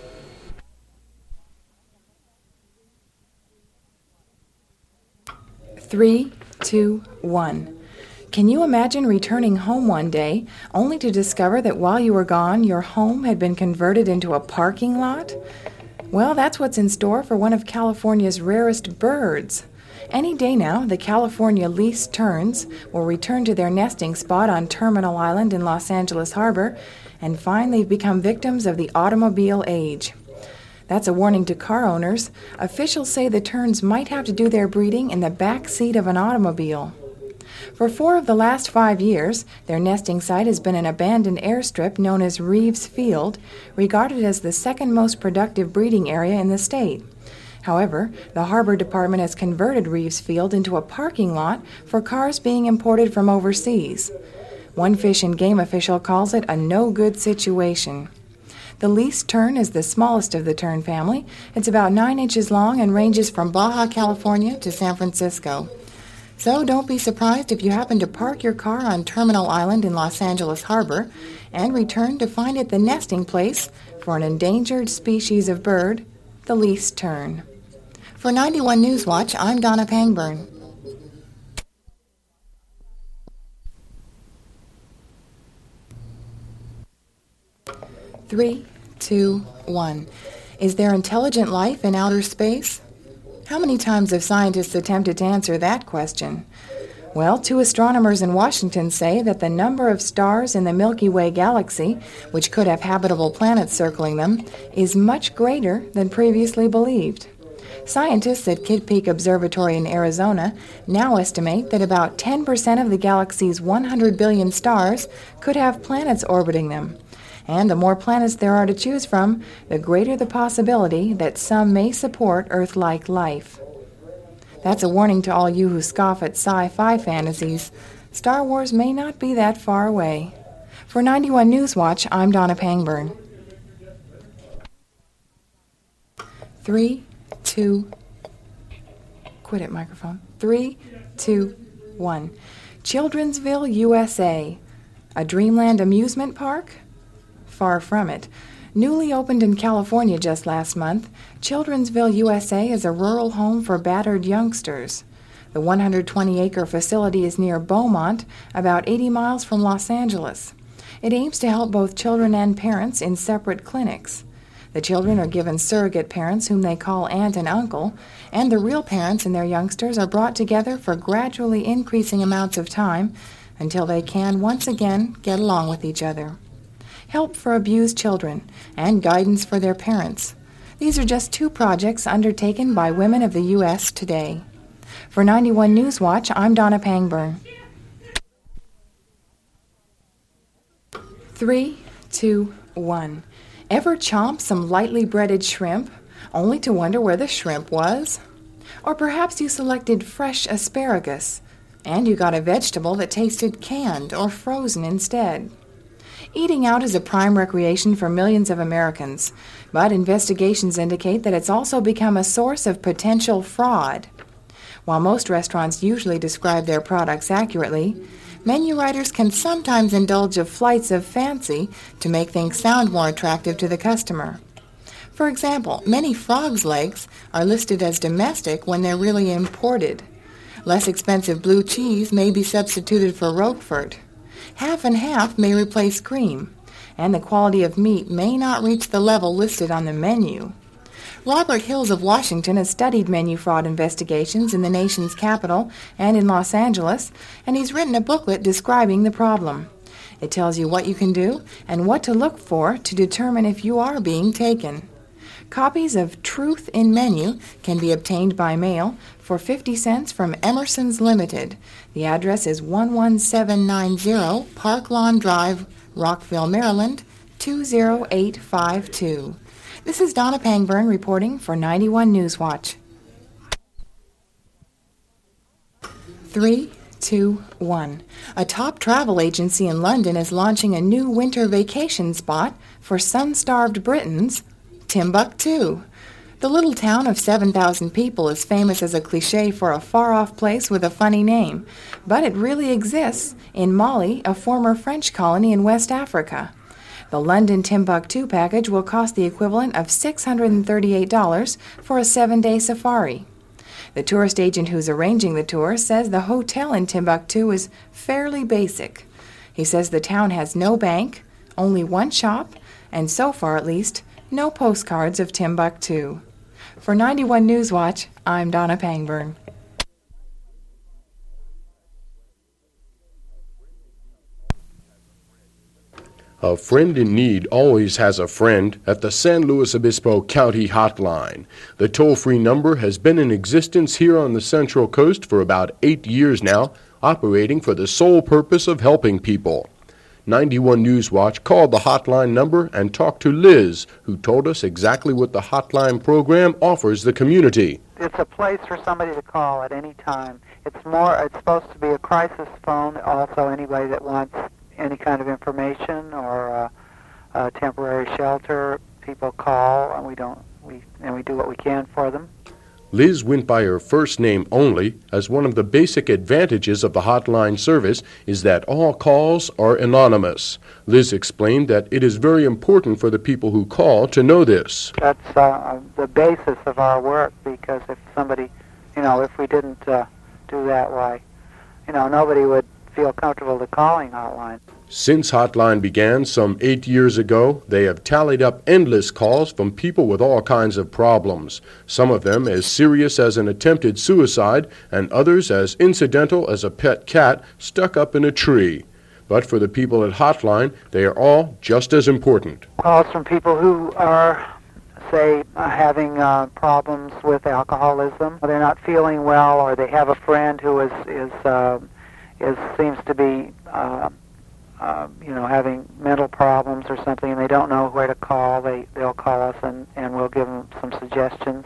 Three, two, one. Can you imagine returning home one day only to discover that while you were gone, your home had been converted into a parking lot? Well, that's what's in store for one of California's rarest birds. Any day now, the California least terns will return to their nesting spot on Terminal Island in Los Angeles Harbor and find they've become victims of the automobile age. That's a warning to car owners. Officials say the terns might have to do their breeding in the back seat of an automobile. For 4 of the last 5 years, their nesting site has been an abandoned airstrip known as Reeves Field, regarded as the second most productive breeding area in the state. However, the Harbor Department has converted Reeves Field into a parking lot for cars being imported from overseas. One Fish and Game official calls it a no-good situation. The least tern is the smallest of the tern family. It's about 9 inches long and ranges from Baja California to San Francisco. So don't be surprised if you happen to park your car on Terminal Island in Los Angeles Harbor and return to find it the nesting place for an endangered species of bird, the least tern. For 91 Newswatch, I'm Donna Pangburn. Three, two, one. Is there intelligent life in outer space? How many times have scientists attempted to answer that question? Well, 2 astronomers in Washington say that the number of stars in the Milky Way galaxy, which could have habitable planets circling them, is much greater than previously believed. Scientists at Kitt Peak Observatory in Arizona now estimate that about 10% of the galaxy's 100 billion stars could have planets orbiting them. And the more planets there are to choose from, the greater the possibility that some may support Earth-like life. That's a warning to all you who scoff at sci-fi fantasies. Star Wars may not be that far away. For 91 Newswatch, I'm Donna Pangburn. 3, 2, quit it, microphone. 3, 2, 1. Childrensville, USA. A dreamland amusement park? Far from it. Newly opened in California just last month, Childrensville, USA is a rural home for battered youngsters. The 120-acre facility is near Beaumont, about 80 miles from Los Angeles. It aims to help both children and parents in separate clinics. The children are given surrogate parents whom they call aunt and uncle, and the real parents and their youngsters are brought together for gradually increasing amounts of time until they can once again get along with each other. Help for abused children, and guidance for their parents. These are just 2 projects undertaken by women of the U.S. today. For 91 Newswatch, I'm Donna Pangburn. 3, 2, 1. Ever chomp some lightly breaded shrimp, only to wonder where the shrimp was? Or perhaps you selected fresh asparagus, and you got a vegetable that tasted canned or frozen instead. Eating out is a prime recreation for millions of Americans, but investigations indicate that it's also become a source of potential fraud. While most restaurants usually describe their products accurately, menu writers can sometimes indulge in flights of fancy to make things sound more attractive to the customer. For example, many frogs' legs are listed as domestic when they're really imported. Less expensive blue cheese may be substituted for Roquefort. Half and half may replace cream, and the quality of meat may not reach the level listed on the menu. Robert Hills of Washington has studied menu fraud investigations in the nation's capital and in Los Angeles, and he's written a booklet describing the problem. It tells you what you can do and what to look for to determine if you are being taken. Copies of Truth in Menu can be obtained by mail for 50 cents from Emerson's Limited. The address is 11790 Park Lawn Drive, Rockville, Maryland, 20852. This is Donna Pangburn reporting for 91 Newswatch. 3, 2, 1. A top travel agency in London is launching a new winter vacation spot for sun-starved Britons, Timbuktu. The little town of 7,000 people is famous as a cliché for a far-off place with a funny name, but it really exists in Mali, a former French colony in West Africa. The London Timbuktu package will cost the equivalent of $638 for a 7-day safari. The tourist agent who's arranging the tour says the hotel in Timbuktu is fairly basic. He says the town has no bank, only one shop, and so far at least, no postcards of Timbuktu. For 91 Newswatch, I'm Donna Pangburn. A friend in need always has a friend at the San Luis Obispo County Hotline. The toll-free number has been in existence here on the Central Coast for about 8 years now, operating for the sole purpose of helping people. 91 Newswatch called the hotline number and talked to Liz, who told us exactly what the hotline program offers the community. It's a place for somebody to call at any time. It's supposed to be a crisis phone. Also, anybody that wants any kind of information or a temporary shelter, people call, and we do what we can for them. Liz went by her first name only, as one of the basic advantages of the hotline service is that all calls are anonymous. Liz explained that it is very important for the people who call to know this. That's the basis of our work, because if somebody, if we didn't do that, why, nobody would feel comfortable to calling hotline. Since Hotline began some 8 years ago, they have tallied up endless calls from people with all kinds of problems, some of them as serious as an attempted suicide, and others as incidental as a pet cat stuck up in a tree. But for the people at Hotline, they are all just as important. Calls from people who are, say, having problems with alcoholism, or they're not feeling well, or they have a friend who seems to be having mental problems or something, and they don't know where to call. They'll call us, and we'll give them some suggestions.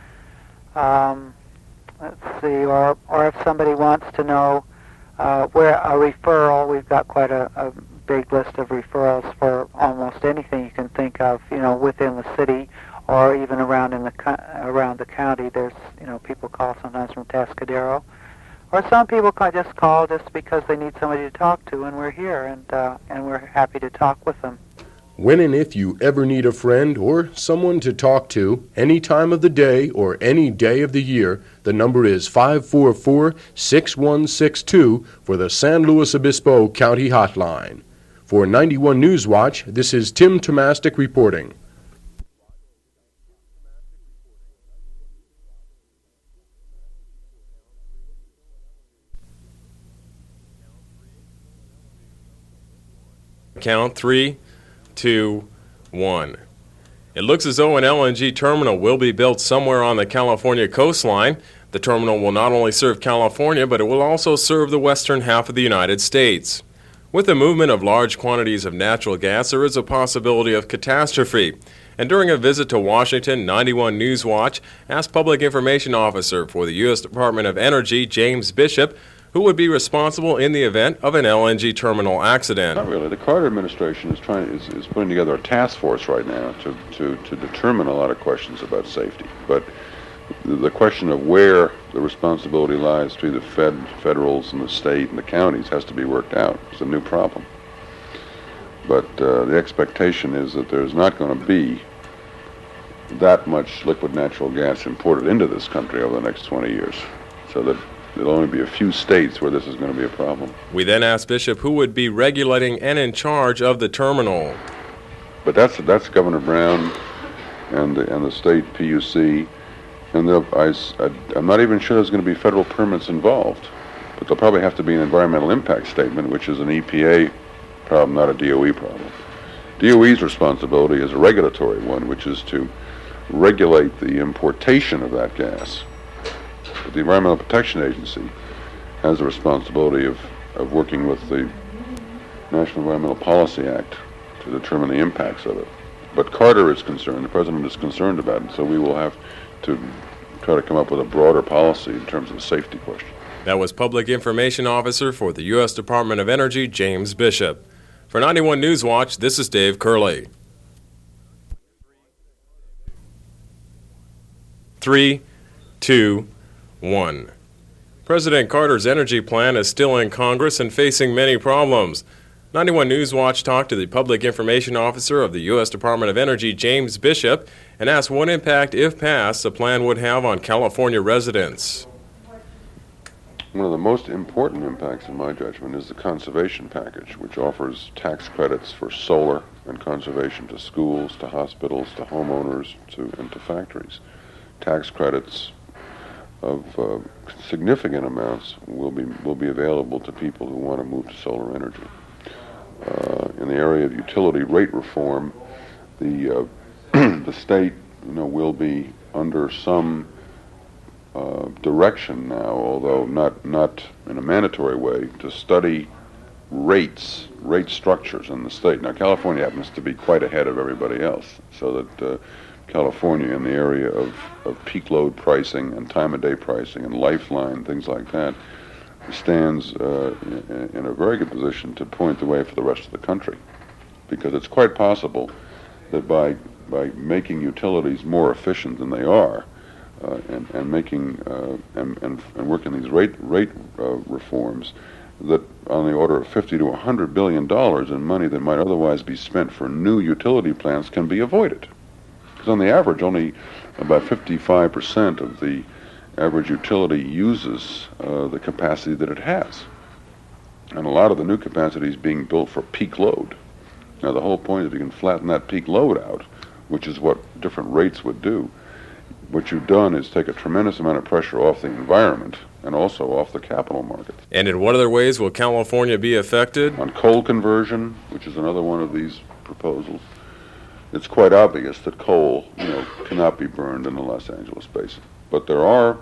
Let's see, or if somebody wants to know where a referral, we've got quite a big list of referrals for almost anything you can think of, within the city or even around the county. There's, people call sometimes from Tascadero. Or some people just call just because they need somebody to talk to, and we're here, and we're happy to talk with them. When and if you ever need a friend or someone to talk to, any time of the day or any day of the year, the number is 544-6162 for the San Luis Obispo County Hotline. For 91 Newswatch, this is Tim Tomastic reporting. Count 3, 2, 1. It looks as though an LNG terminal will be built somewhere on the California coastline. The terminal will not only serve California, but it will also serve the western half of the United States. With the movement of large quantities of natural gas, there is a possibility of catastrophe. And during a visit to Washington, 91 Newswatch asked Public Information Officer for the U.S. Department of Energy, James Bishop, who would be responsible in the event of an LNG terminal accident. Not really. The Carter administration is putting together a task force right now to determine a lot of questions about safety. But the question of where the responsibility lies to the federals and the state and the counties has to be worked out. It's a new problem. But the expectation is that there's not going to be that much liquid natural gas imported into this country over the next 20 years. So that there'll only be a few states where this is going to be a problem. We then asked Bishop who would be regulating and in charge of the terminal. But that's Governor Brown and the state PUC, and I'm not even sure there's going to be federal permits involved. But there'll probably have to be an environmental impact statement, which is an EPA problem, not a DOE problem. DOE's responsibility is a regulatory one, which is to regulate the importation of that gas. But the Environmental Protection Agency has the responsibility of working with the National Environmental Policy Act to determine the impacts of it. But Carter is concerned, the President is concerned about it, so we will have to try to come up with a broader policy in terms of the safety question. That was Public Information Officer for the U.S. Department of Energy, James Bishop. For 91 News Watch, this is Dave Curley. 3, 2, 1. President Carter's energy plan is still in Congress and facing many problems. 91 News Watch talked to the Public Information Officer of the U.S. Department of Energy, James Bishop, and asked what impact, if passed, the plan would have on California residents. One of the most important impacts, in my judgment, is the conservation package, which offers tax credits for solar and conservation to schools, to hospitals, to homeowners, and to factories. Tax credits of significant amounts will be available to people who want to move to solar energy. In the area of utility rate reform, the the state, will be under some direction now, although not in a mandatory way, to study rate structures in the state. Now, California happens to be quite ahead of everybody else, so that California, in the area of peak load pricing and time of day pricing and lifeline, things like that, stands in a very good position to point the way for the rest of the country, because it's quite possible that by making utilities more efficient than they are, and making and working these rate reforms, that on the order of $50 to $100 billion in money that might otherwise be spent for new utility plants can be avoided. Because on the average, only about 55% of the average utility uses the capacity that it has. And a lot of the new capacity is being built for peak load. Now, the whole point is if you can flatten that peak load out, which is what different rates would do, what you've done is take a tremendous amount of pressure off the environment and also off the capital markets. And in what other ways will California be affected? On coal conversion, which is another one of these proposals, it's quite obvious that coal, cannot be burned in the Los Angeles basin. But there are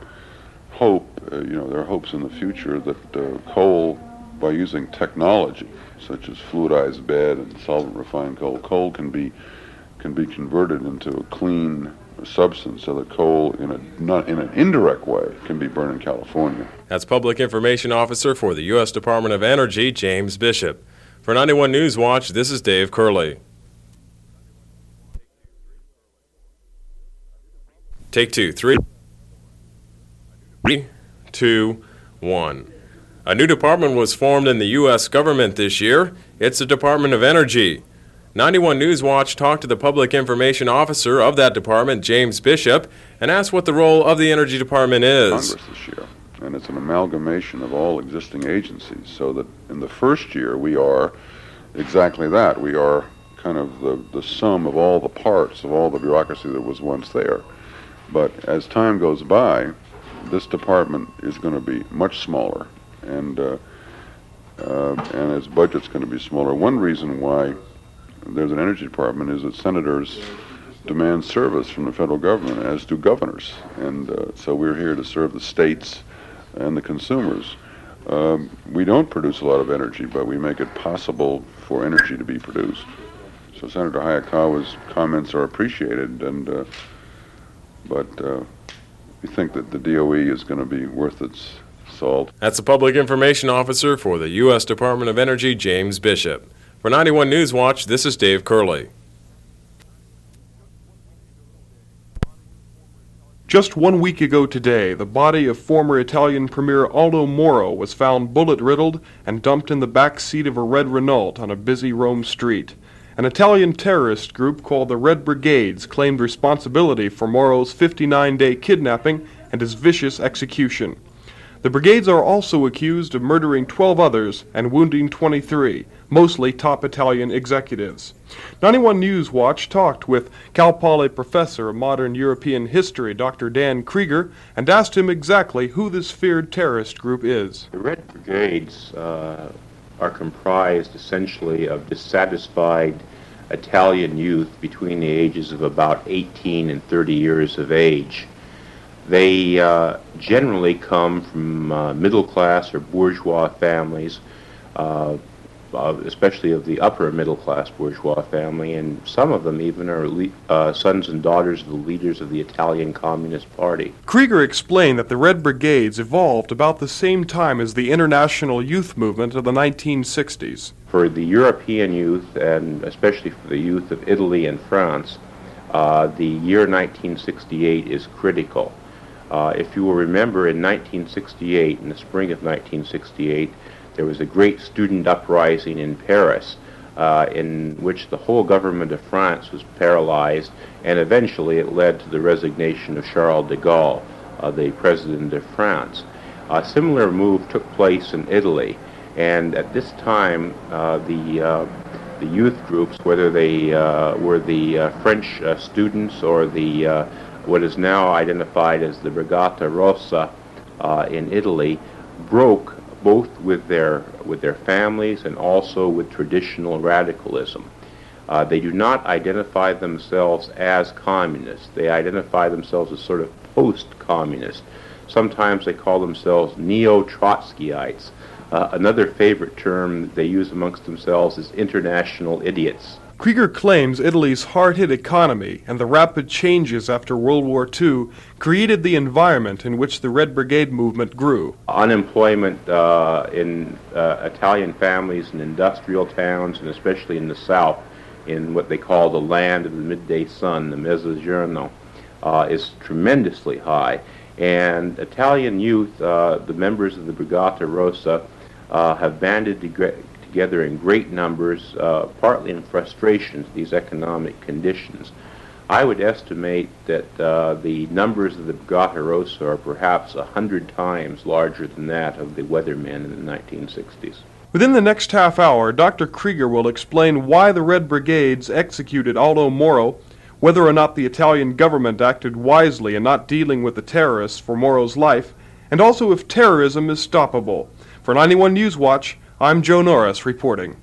there are hopes in the future that coal, by using technology such as fluidized bed and solvent refined coal can be converted into a clean substance, so that coal, in an indirect way, can be burned in California. That's Public Information Officer for the U.S. Department of Energy, James Bishop. For 91 News Watch, this is Dave Curley. Take two. 3, 2, 1. A new department was formed in the U.S. government this year. It's the Department of Energy. 91 News Watch talked to the Public Information Officer of that department, James Bishop, and asked what the role of the Energy Department is. Congress this year, and it's an amalgamation of all existing agencies, so that in the first year we are exactly that. We are kind of the sum of all the parts of all the bureaucracy that was once there. But as time goes by, this department is going to be much smaller, and its budget's going to be smaller. One reason why there's an energy department is that senators demand service from the federal government, as do governors, and so we're here to serve the states and the consumers. We don't produce a lot of energy, but we make it possible for energy to be produced. So Senator Hayakawa's comments are appreciated, and but we think that the DOE is going to be worth its salt. That's the Public Information Officer for the U.S. Department of Energy, James Bishop. For 91 News Watch, this is Dave Curley. Just 1 week ago today, the body of former Italian Premier Aldo Moro was found bullet-riddled and dumped in the back seat of a red Renault on a busy Rome street. an Italian terrorist group called the Red Brigades claimed responsibility for Moro's 59-day kidnapping and his vicious execution. The brigades are also accused of murdering 12 others and wounding 23, mostly top Italian executives. 91 News Watch talked with Cal Poly professor of modern European history, Dr. Dan Krieger, and asked him exactly who this feared terrorist group is. The Red Brigades are comprised essentially of dissatisfied Italian youth between the ages of about 18 and 30 years of age. They generally come from middle class or bourgeois families, especially of the upper middle class bourgeois family, and some of them even are sons and daughters of the leaders of the Italian Communist Party. Krieger explained that the Red Brigades evolved about the same time as the international youth movement of the 1960s. For the European youth, and especially for the youth of Italy and France, the year 1968 is critical. If you will remember, in 1968, in the spring of 1968, there was a great student uprising in Paris in which the whole government of France was paralyzed, and eventually it led to the resignation of Charles de Gaulle, the president of France. A similar move took place in Italy, and at this time the youth groups, whether they were the French students or the what is now identified as the Brigata Rossa in Italy, broke both with their families and also with traditional radicalism. They do not identify themselves as communists. They identify themselves as sort of post-communist. Sometimes they call themselves neo-Trotskyites. Another favorite term they use amongst themselves is international idiots. Krieger claims Italy's hard-hit economy and the rapid changes after World War II created the environment in which the Red Brigade movement grew. Unemployment in Italian families in industrial towns, and especially in the South, in what they call the land of the midday sun, the Mezzogiorno, is tremendously high. And Italian youth, the members of the Brigata Rossa, have banded together in great numbers, partly in frustration at these economic conditions. I would estimate that the numbers of the Brigata Rossa are perhaps 100 times larger than that of the Weathermen in the 1960s. Within the next half hour, Dr. Krieger will explain why the Red Brigades executed Aldo Moro, whether or not the Italian government acted wisely in not dealing with the terrorists for Moro's life, and also if terrorism is stoppable. For 91 News Watch, I'm Joe Norris reporting.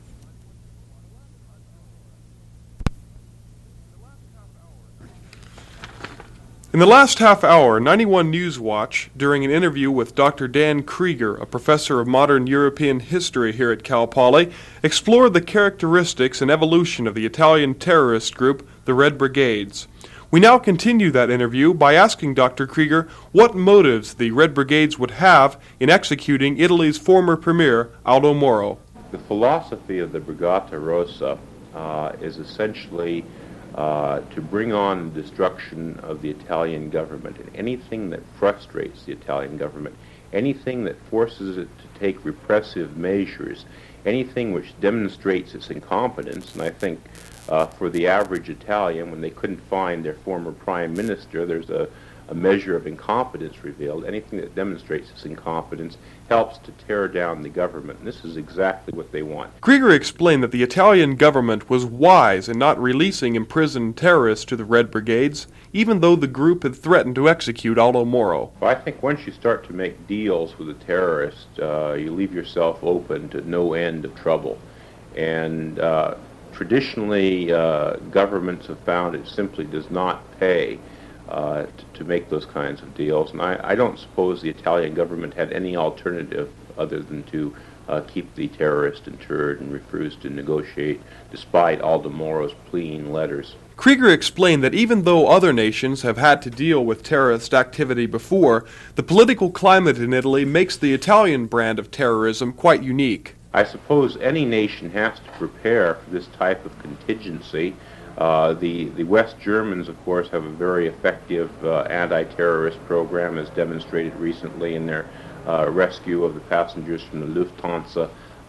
In the last half hour, 91 News Watch, during an interview with Dr. Dan Krieger, a professor of modern European history here at Cal Poly, explored the characteristics and evolution of the Italian terrorist group, the Red Brigades. We now continue that interview by asking Dr. Krieger what motives the Red Brigades would have in executing Italy's former premier, Aldo Moro. The philosophy of the Brigata Rossa is essentially to bring on the destruction of the Italian government, and anything that frustrates the Italian government, anything that forces it to take repressive measures, anything which demonstrates its incompetence. And I think for the average Italian, when they couldn't find their former prime minister, there's a measure of incompetence revealed. Anything that demonstrates its incompetence helps to tear down the government. And this is exactly what they want. Krieger explained that the Italian government was wise in not releasing imprisoned terrorists to the Red Brigades, even though the group had threatened to execute Aldo Moro. Well, I think once you start to make deals with a terrorist, you leave yourself open to no end of trouble. And traditionally, governments have found it simply does not pay to make those kinds of deals. And I don't suppose the Italian government had any alternative other than to keep the terrorist interred and refuse to negotiate, despite Aldo Moro's pleading letters. Krieger explained that even though other nations have had to deal with terrorist activity before, the political climate in Italy makes the Italian brand of terrorism quite unique. I suppose any nation has to prepare for this type of contingency. The West Germans, of course, have a very effective anti-terrorist program, as demonstrated recently in their rescue of the passengers from the Lufthansa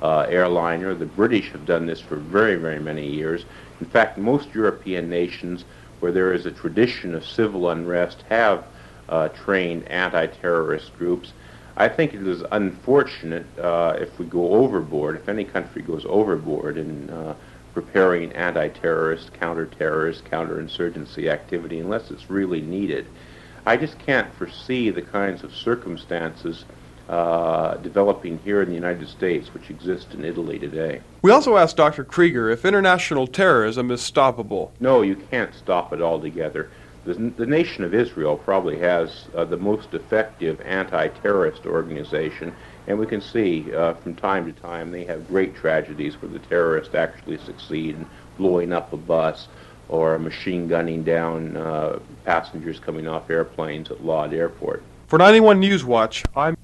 airliner. The British have done this for very, very many years. In fact, most European nations where there is a tradition of civil unrest have trained anti-terrorist groups. I think it is unfortunate if we go overboard, if any country goes overboard in preparing anti-terrorist, counter-terrorist, counter-insurgency activity unless it's really needed. I just can't foresee the kinds of circumstances developing here in the United States which exist in Italy today. We also asked Dr. Krieger if international terrorism is stoppable. No, you can't stop it altogether. The nation of Israel probably has the most effective anti-terrorist organization, and we can see from time to time they have great tragedies where the terrorists actually succeed in blowing up a bus or machine gunning down passengers coming off airplanes at Lod Airport. For 91 News Watch, I'm...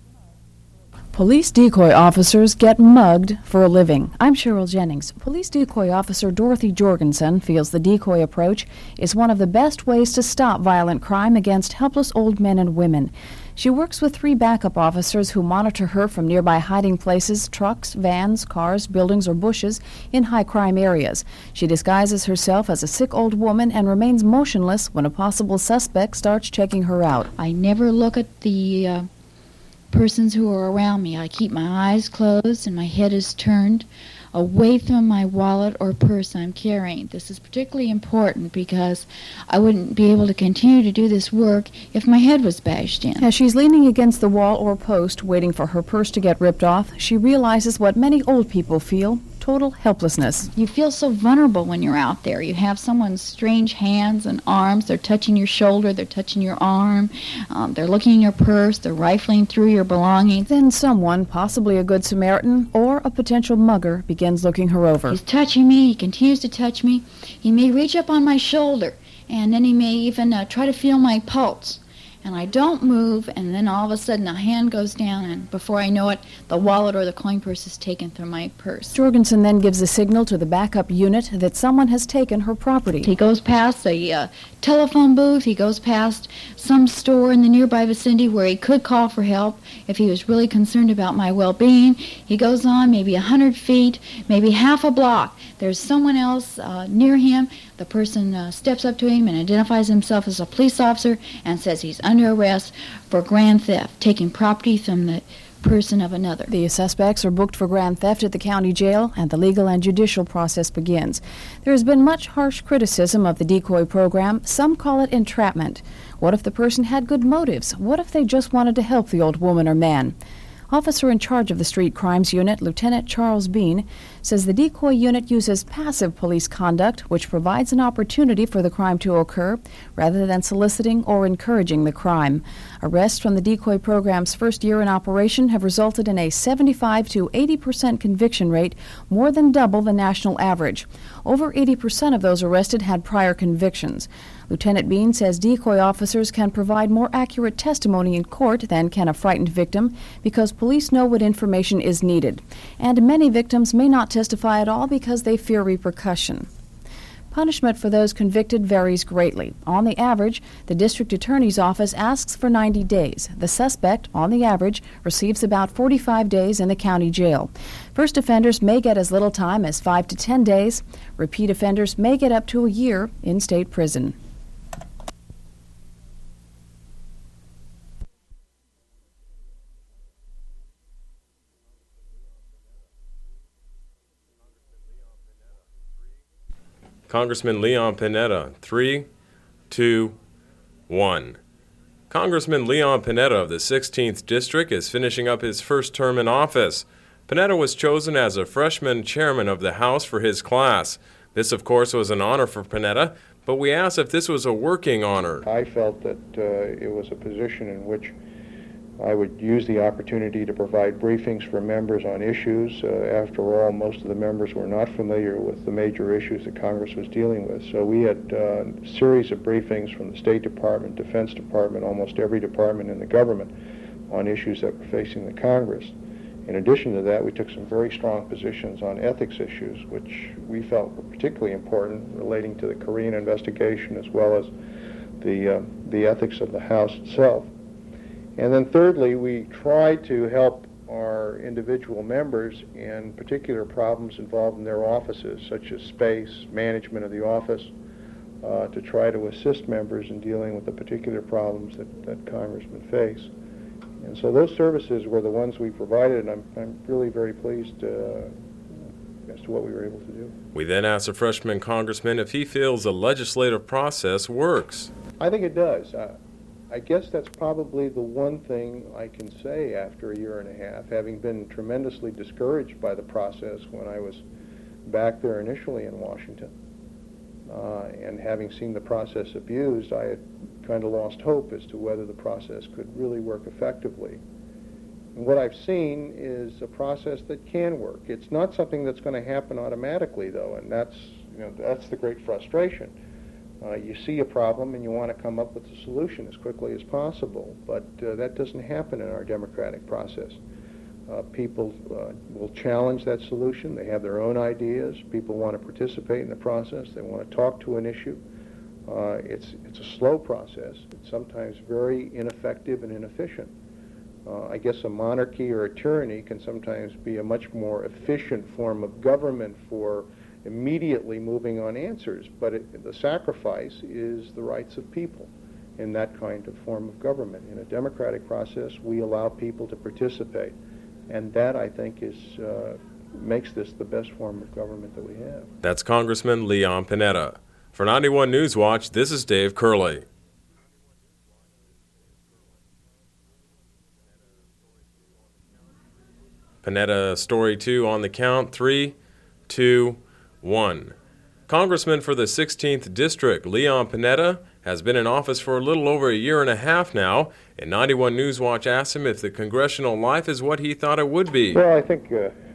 Police decoy officers get mugged for a living. I'm Cheryl Jennings. Police decoy officer Dorothy Jorgensen feels the decoy approach is one of the best ways to stop violent crime against helpless old men and women. She works with 3 backup officers who monitor her from nearby hiding places, trucks, vans, cars, buildings, or bushes in high-crime areas. She disguises herself as a sick old woman and remains motionless when a possible suspect starts checking her out. I never look at the persons who are around me. I keep my eyes closed and my head is turned away from my wallet or purse I'm carrying. This is particularly important because I wouldn't be able to continue to do this work if my head was bashed in. As she's leaning against the wall or post, waiting for her purse to get ripped off, she realizes what many old people feel: total helplessness. You feel so vulnerable when you're out there. You have someone's strange hands and arms. They're touching your shoulder. They're touching your arm. They're looking in your purse. They're rifling through your belongings. Then someone, possibly a good Samaritan or a potential mugger, begins looking her over. He's touching me. He continues to touch me. He may reach up on my shoulder, and then he may even try to feel my pulse. And I don't move, and then all of a sudden a hand goes down, and before I know it, the wallet or the coin purse is taken from my purse. Jorgensen then gives a signal to the backup unit that someone has taken her property. He goes past a telephone booth. He goes past some store in the nearby vicinity where he could call for help if he was really concerned about my well-being. He goes on maybe 100 feet, maybe half a block. There's someone else near him. The person steps up to him and identifies himself as a police officer and says he's under arrest for grand theft, taking property from the person of another. The suspects are booked for grand theft at the county jail, and the legal and judicial process begins. There has been much harsh criticism of the decoy program. Some call it entrapment. What if the person had good motives? What if they just wanted to help the old woman or man? Officer in charge of the Street Crimes Unit, Lieutenant Charles Bean, says the decoy unit uses passive police conduct, which provides an opportunity for the crime to occur, rather than soliciting or encouraging the crime. Arrests from the decoy program's first year in operation have resulted in a 75 to 80% conviction rate, more than double the national average. Over 80% of those arrested had prior convictions. Lieutenant Bean says decoy officers can provide more accurate testimony in court than can a frightened victim because police know what information is needed. And many victims may not testify at all because they fear repercussion. Punishment for those convicted varies greatly. On the average, the district attorney's office asks for 90 days. The suspect, on the average, receives about 45 days in the county jail. First offenders may get as little time as 5 to 10 days. Repeat offenders may get up to a year in state prison. Congressman Leon Panetta, 3, 2, 1. Congressman Leon Panetta of the 16th District is finishing up his first term in office. Panetta was chosen as a freshman chairman of the House for his class. This, of course, was an honor for Panetta, but we asked if this was a working honor. I felt that it was a position in which I would use the opportunity to provide briefings for members on issues. After all, most of the members were not familiar with the major issues that Congress was dealing with. So we had a series of briefings from the State Department, Defense Department, almost every department in the government on issues that were facing the Congress. In addition to that, we took some very strong positions on ethics issues, which we felt were particularly important, relating to the Korean investigation as well as the ethics of the House itself. And then thirdly, we tried to help our our individual members and particular problems involved in their offices, such as space, management of the office, to try to assist members in dealing with the particular problems that congressmen face. And so those services were the ones we provided, and I'm really very pleased as to what we were able to do. We then asked the freshman congressman if he feels the legislative process works. I think it does. I guess that's probably the one thing I can say after a year and a half, having been tremendously discouraged by the process when I was back there initially in Washington. And having seen the process abused, I had kind of lost hope as to whether the process could really work effectively. And what I've seen is a process that can work. It's not something that's going to happen automatically, though, and that's the great frustration. You see a problem and you want to come up with a solution as quickly as possible, but that doesn't happen in our democratic process. People will challenge that solution. They have their own ideas. People want to participate in the process. They want to talk to an issue. It's a slow process. It's sometimes very ineffective and inefficient. I guess a monarchy or a tyranny can sometimes be a much more efficient form of government for immediately moving on answers, but the sacrifice is the rights of people in that kind of form of government. In a democratic process, we allow people to participate, and that, I think, makes this the best form of government that we have. That's Congressman Leon Panetta. For 91 Newswatch, this is Dave Curley. Panetta, story 2 on the count. 3, 2, 1. Congressman for the 16th District, Leon Panetta, has been in office for a little over a year and a half now, and 91 Newswatch asked him if the congressional life is what he thought it would be. Well, I think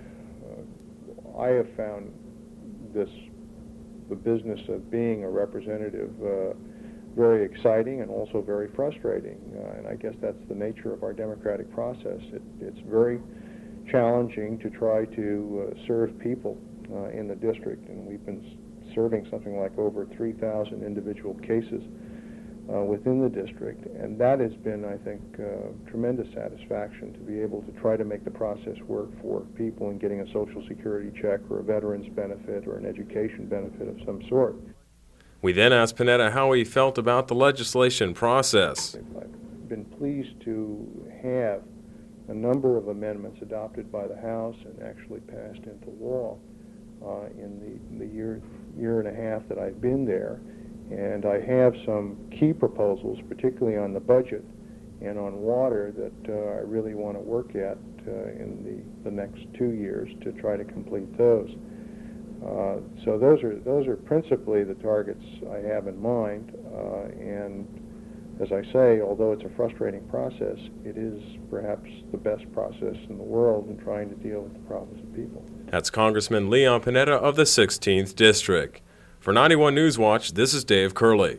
I have found the business of being a representative very exciting and also very frustrating, and I guess that's the nature of our democratic process. It's very challenging to try to serve people in the district, and we've been serving something like over 3,000 individual cases within the district, and that has been, I think, tremendous satisfaction to be able to try to make the process work for people in getting a Social Security check or a veteran's benefit or an education benefit of some sort. We then asked Panetta how he felt about the legislation process. I've been pleased to have a number of amendments adopted by the House and actually passed into law in the year and a half that I've been there. And I have some key proposals, particularly on the budget and on water, that I really want to work at in the next 2 years to try to complete those. So those are principally the targets I have in mind. And as I say, although it's a frustrating process, it is perhaps the best process in the world in trying to deal with the problems of people. That's Congressman Leon Panetta of the 16th District. For 91 Newswatch, this is Dave Curley.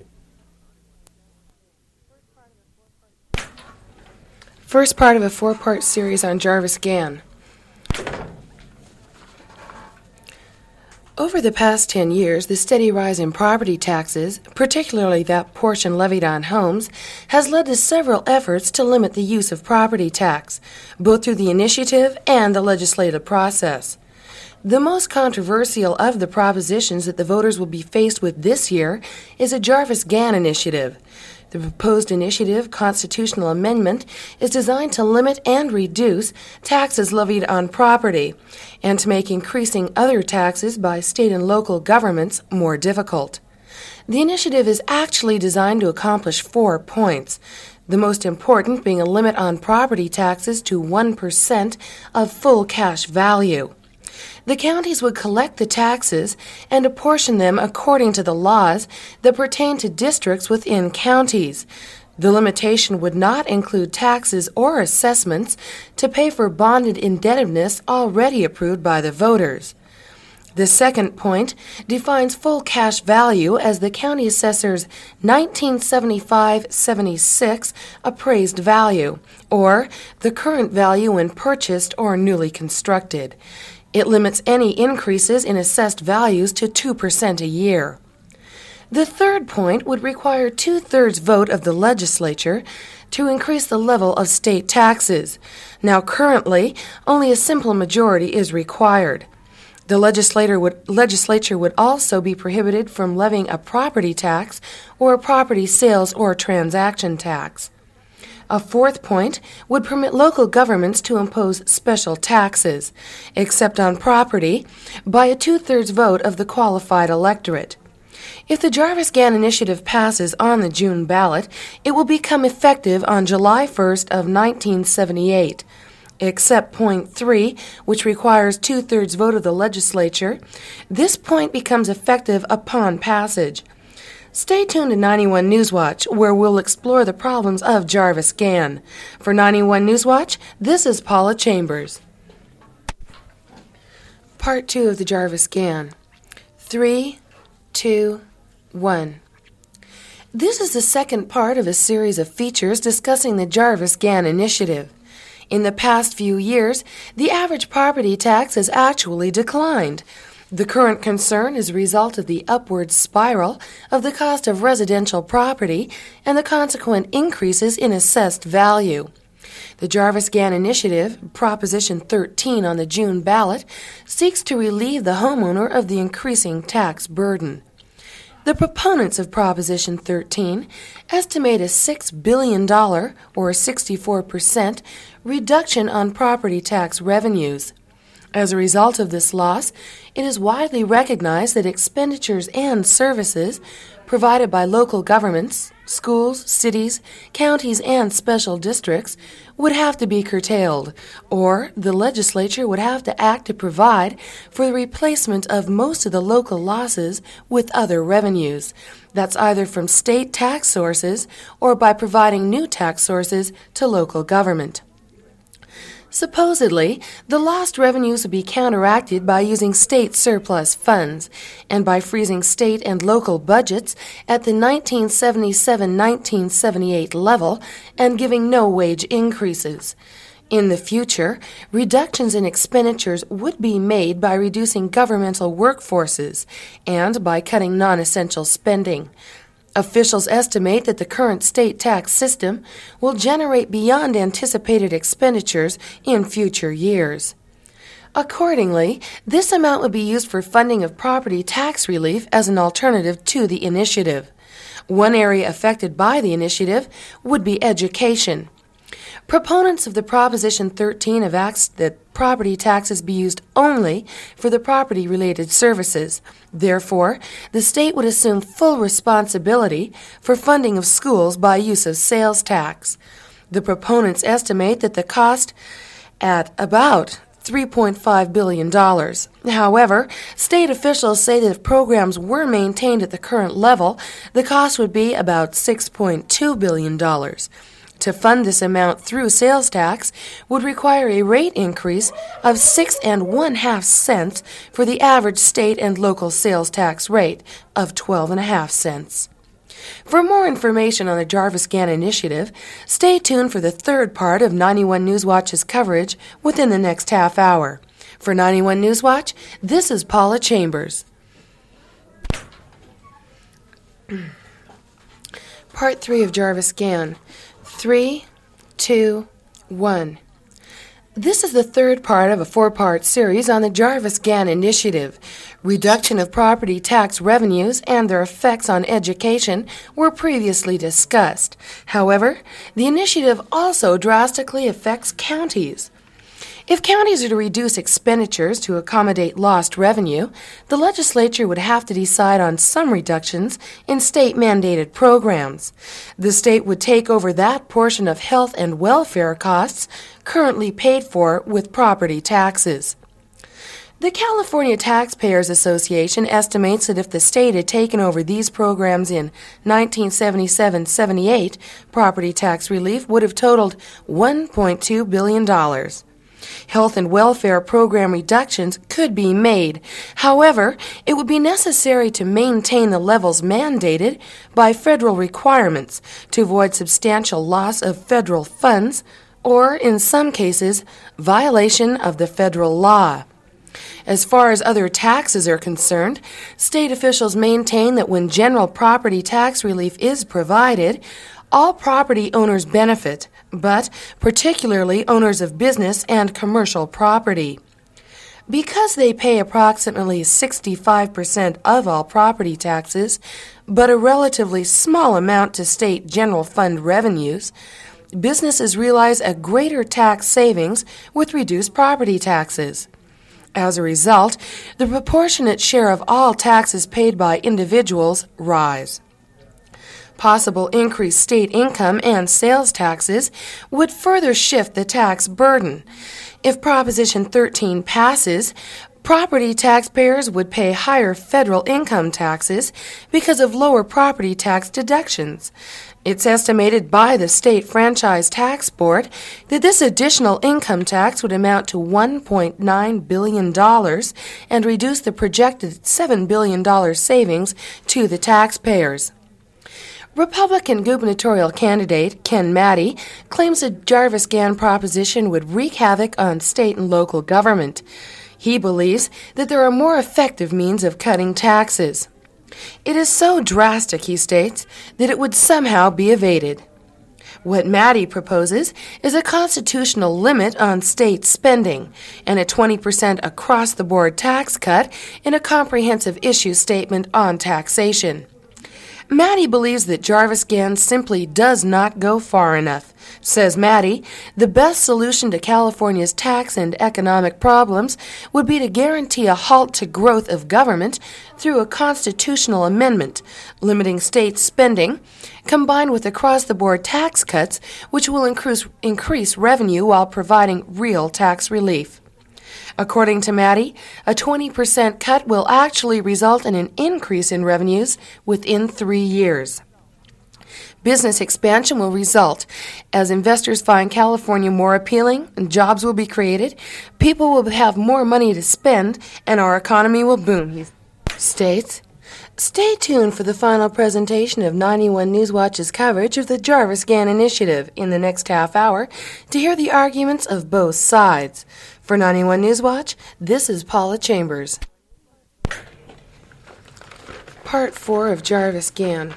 First part of a 4-part series on Jarvis Gann. Over the past 10 years, the steady rise in property taxes, particularly that portion levied on homes, has led to several efforts to limit the use of property tax, both through the initiative and the legislative process. The most controversial of the propositions that the voters will be faced with this year is a Jarvis Gann initiative. The proposed initiative constitutional amendment is designed to limit and reduce taxes levied on property and to make increasing other taxes by state and local governments more difficult. The initiative is actually designed to accomplish 4 points, the most important being a limit on property taxes to 1% of full cash value. The counties would collect the taxes and apportion them according to the laws that pertain to districts within counties. The limitation would not include taxes or assessments to pay for bonded indebtedness already approved by the voters. The second point defines full cash value as the county assessor's 1975-76 appraised value, or the current value when purchased or newly constructed. It limits any increases in assessed values to 2% a year. The third point would require 2/3 vote of the legislature to increase the level of state taxes. Now, currently, only a simple majority is required. The legislature would also be prohibited from levying a property tax or a property sales or transaction tax. A fourth point would permit local governments to impose special taxes, except on property, by a 2/3 vote of the qualified electorate. If the Jarvis-Gann initiative passes on the June ballot, it will become effective on July 1st of 1978. Except point 3, which requires 2/3 vote of the legislature, this point becomes effective upon passage. Stay tuned to 91 Newswatch, where we'll explore the problems of Jarvis-Gann. For 91 Newswatch, this is Paula Chambers. Part 2 of the Jarvis-Gann. 3, 2, 1. This is the second part of a series of features discussing the Jarvis-Gann initiative. In the past few years, the average property tax has actually declined. The current concern is a result of the upward spiral of the cost of residential property and the consequent increases in assessed value. The Jarvis-Gann initiative, Proposition 13 on the June ballot, seeks to relieve the homeowner of the increasing tax burden. The proponents of Proposition 13 estimate a $6 billion, or 64%, reduction on property tax revenues. As a result of this loss, it is widely recognized that expenditures and services provided by local governments, schools, cities, counties, and special districts would have to be curtailed, or the legislature would have to act to provide for the replacement of most of the local losses with other revenues. That's either from state tax sources or by providing new tax sources to local government. Supposedly, the lost revenues would be counteracted by using state surplus funds and by freezing state and local budgets at the 1977-1978 level and giving no wage increases. In the future, reductions in expenditures would be made by reducing governmental workforces and by cutting non-essential spending. Officials estimate that the current state tax system will generate beyond anticipated expenditures in future years. Accordingly, this amount would be used for funding of property tax relief as an alternative to the initiative. One area affected by the initiative would be education. Proponents of the Proposition 13 have asked that property taxes be used only for the property-related services. Therefore, the state would assume full responsibility for funding of schools by use of sales tax. The proponents estimate that the cost at about $3.5 billion. However, state officials say that if programs were maintained at the current level, the cost would be about $6.2 billion. To fund this amount through sales tax would require a rate increase of 6 1/2 cents for the average state and local sales tax rate of 12.5 cents. For more information on the Jarvis-Gann initiative, stay tuned for the third part of 91 Newswatch's coverage within the next half hour. For 91 Newswatch, this is Paula Chambers. Part 3 of Jarvis-Gann. 3, 2, 1. This is the third part of a 4-part series on the Jarvis-Gann initiative. Reduction of property tax revenues and their effects on education were previously discussed. However, the initiative also drastically affects counties. If counties are to reduce expenditures to accommodate lost revenue, the legislature would have to decide on some reductions in state-mandated programs. The state would take over that portion of health and welfare costs currently paid for with property taxes. The California Taxpayers Association estimates that if the state had taken over these programs in 1977-78, property tax relief would have totaled $1.2 billion. Health and welfare program reductions could be made. However, it would be necessary to maintain the levels mandated by federal requirements to avoid substantial loss of federal funds or, in some cases, violation of the federal law. As far as other taxes are concerned, state officials maintain that when general property tax relief is provided, All property owners benefit, but particularly owners of business and commercial property. Because they pay approximately 65% of all property taxes, but a relatively small amount to state general fund revenues, businesses realize a greater tax savings with reduced property taxes. As a result, the proportionate share of all taxes paid by individuals rise. Possible increased state income and sales taxes would further shift the tax burden. If Proposition 13 passes, property taxpayers would pay higher federal income taxes because of lower property tax deductions. It's estimated by the State Franchise Tax Board that this additional income tax would amount to $1.9 billion and reduce the projected $7 billion savings to the taxpayers. Republican gubernatorial candidate Ken Maddie claims the Jarvis-Gann proposition would wreak havoc on state and local government. He believes that there are more effective means of cutting taxes. It is so drastic, he states, that it would somehow be evaded. What Maddie proposes is a constitutional limit on state spending and a 20% across-the-board tax cut in a comprehensive issue statement on taxation. Maddie believes that Jarvis-Gann simply does not go far enough. Says Maddie, the best solution to California's tax and economic problems would be to guarantee a halt to growth of government through a constitutional amendment, limiting state spending, combined with across-the-board tax cuts, which will increase revenue while providing real tax relief. According to Maddie, a 20% cut will actually result in an increase in revenues within 3 years. Business expansion will result as investors find California more appealing, and jobs will be created, people will have more money to spend, and our economy will boom, he states. Stay tuned for the final presentation of 91 Newswatch's coverage of the Jarvis-Gann Initiative in the next half hour to hear the arguments of both sides. For 91 Newswatch, this is Paula Chambers. Part 4 of Jarvis-Gann.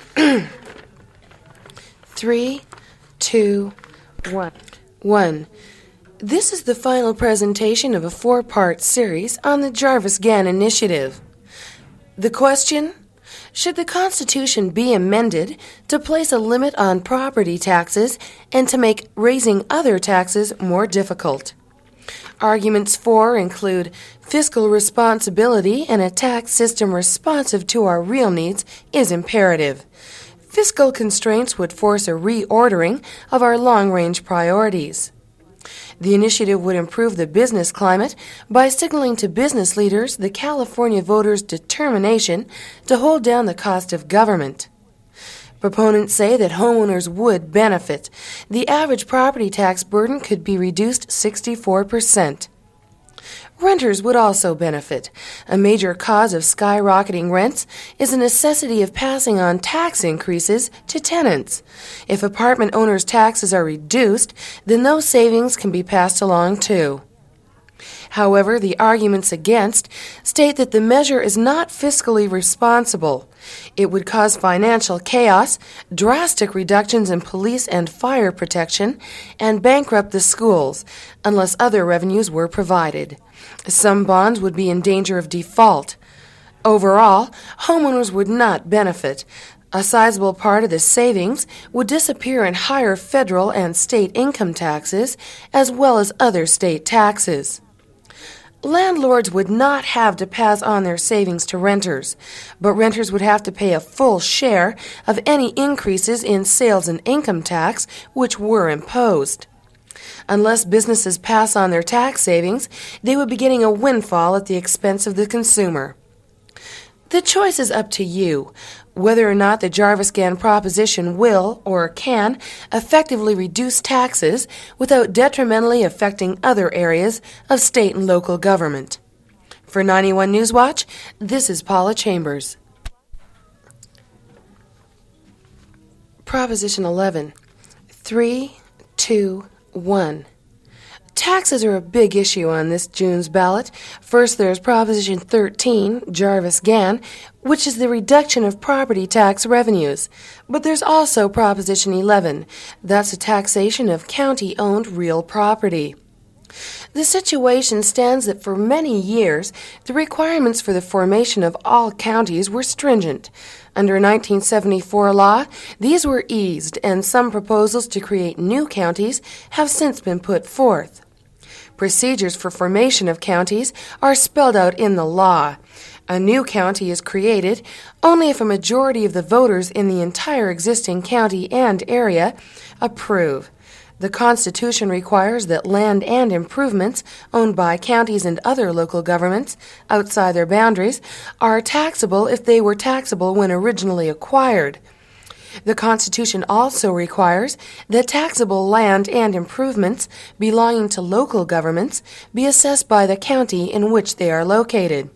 3, 2, 1. 1. This is the final presentation of a 4-part series on the Jarvis-Gann Initiative. The question: should the Constitution be amended to place a limit on property taxes and to make raising other taxes more difficult? Arguments for include fiscal responsibility and a tax system responsive to our real needs is imperative. Fiscal constraints would force a reordering of our long-range priorities. The initiative would improve the business climate by signaling to business leaders the California voters' determination to hold down the cost of government. Proponents say that homeowners would benefit. The average property tax burden could be reduced 64%. Renters would also benefit. A major cause of skyrocketing rents is the necessity of passing on tax increases to tenants. If apartment owners' taxes are reduced, then those savings can be passed along too. However, the arguments against state that the measure is not fiscally responsible. It would cause financial chaos, drastic reductions in police and fire protection, and bankrupt the schools, unless other revenues were provided. Some bonds would be in danger of default. Overall, homeowners would not benefit. A sizable part of the savings would disappear in higher federal and state income taxes, as well as other state taxes. Landlords would not have to pass on their savings to renters, but renters would have to pay a full share of any increases in sales and income tax which were imposed. Unless businesses pass on their tax savings, they would be getting a windfall at the expense of the consumer. The choice is up to you, whether or not the Jarvis-Gann proposition will or can effectively reduce taxes without detrimentally affecting other areas of state and local government. For 91 Newswatch, this is Paula Chambers. Proposition 11. 3, 2, 1. Taxes are a big issue on this June's ballot. First, there's Proposition 13, Jarvis-Gann, which is the reduction of property tax revenues. But there's also Proposition 11. That's the taxation of county-owned real property. The situation stands that for many years, the requirements for the formation of all counties were stringent. Under 1974 law, these were eased, and some proposals to create new counties have since been put forth. Procedures for formation of counties are spelled out in the law. A new county is created only if a majority of the voters in the entire existing county and area approve. The Constitution requires that land and improvements owned by counties and other local governments outside their boundaries are taxable if they were taxable when originally acquired. The Constitution also requires that taxable land and improvements belonging to local governments be assessed by the county in which they are located.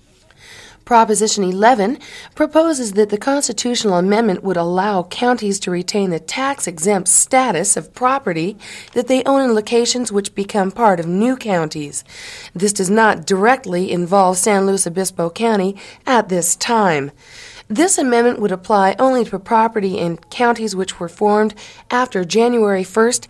Proposition 11 proposes that the constitutional amendment would allow counties to retain the tax-exempt status of property that they own in locations which become part of new counties. This does not directly involve San Luis Obispo County at this time. This amendment would apply only to property in counties which were formed after January 1st,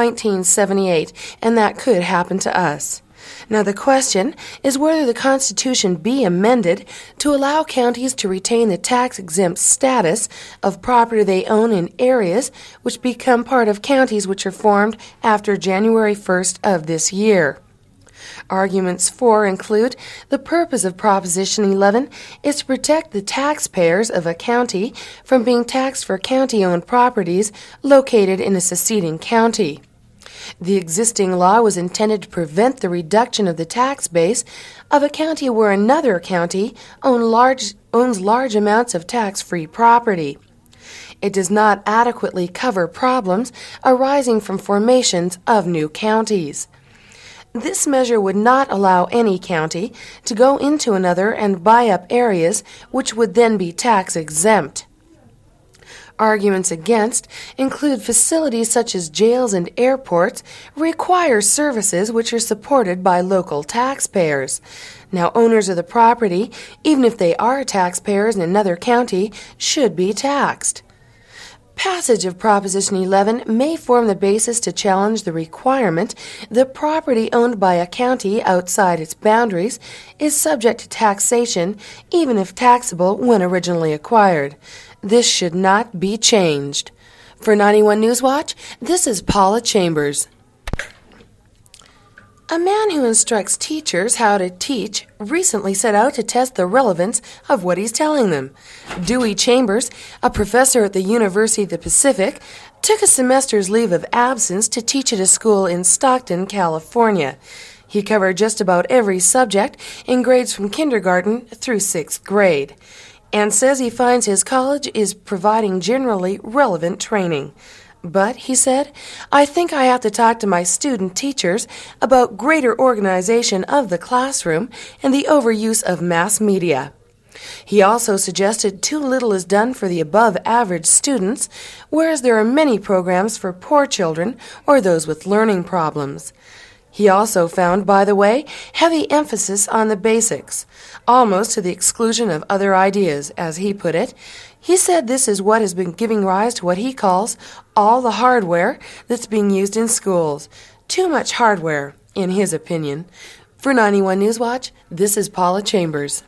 1978, and that could happen to us. Now, the question is whether the Constitution be amended to allow counties to retain the tax-exempt status of property they own in areas which become part of counties which are formed after January 1st of this year. Arguments for include the purpose of Proposition 11 is to protect the taxpayers of a county from being taxed for county-owned properties located in a seceding county. The existing law was intended to prevent the reduction of the tax base of a county where another county owns large amounts of tax-free property. It does not adequately cover problems arising from formations of new counties. This measure would not allow any county to go into another and buy up areas which would then be tax-exempt. Arguments against include facilities such as jails and airports require services which are supported by local taxpayers. Now, owners of the property, even if they are taxpayers in another county, should be taxed. Passage of Proposition 11 may form the basis to challenge the requirement that property owned by a county outside its boundaries is subject to taxation, even if taxable when originally acquired. This should not be changed. For 91 Newswatch, this is Paula Chambers. A man who instructs teachers how to teach recently set out to test the relevance of what he's telling them. Dewey Chambers, a professor at the University of the Pacific, took a semester's leave of absence to teach at a school in Stockton, California. He covered just about every subject in grades from kindergarten through 6th grade, and says he finds his college is providing generally relevant training. But, he said, I think I have to talk to my student teachers about greater organization of the classroom and the overuse of mass media. He also suggested too little is done for the above-average students, whereas there are many programs for poor children or those with learning problems. He also found, by the way, heavy emphasis on the basics, almost to the exclusion of other ideas, as he put it. He said this is what has been giving rise to what he calls all the hardware that's being used in schools. Too much hardware, in his opinion. For 91 Newswatch, this is Paula Chambers.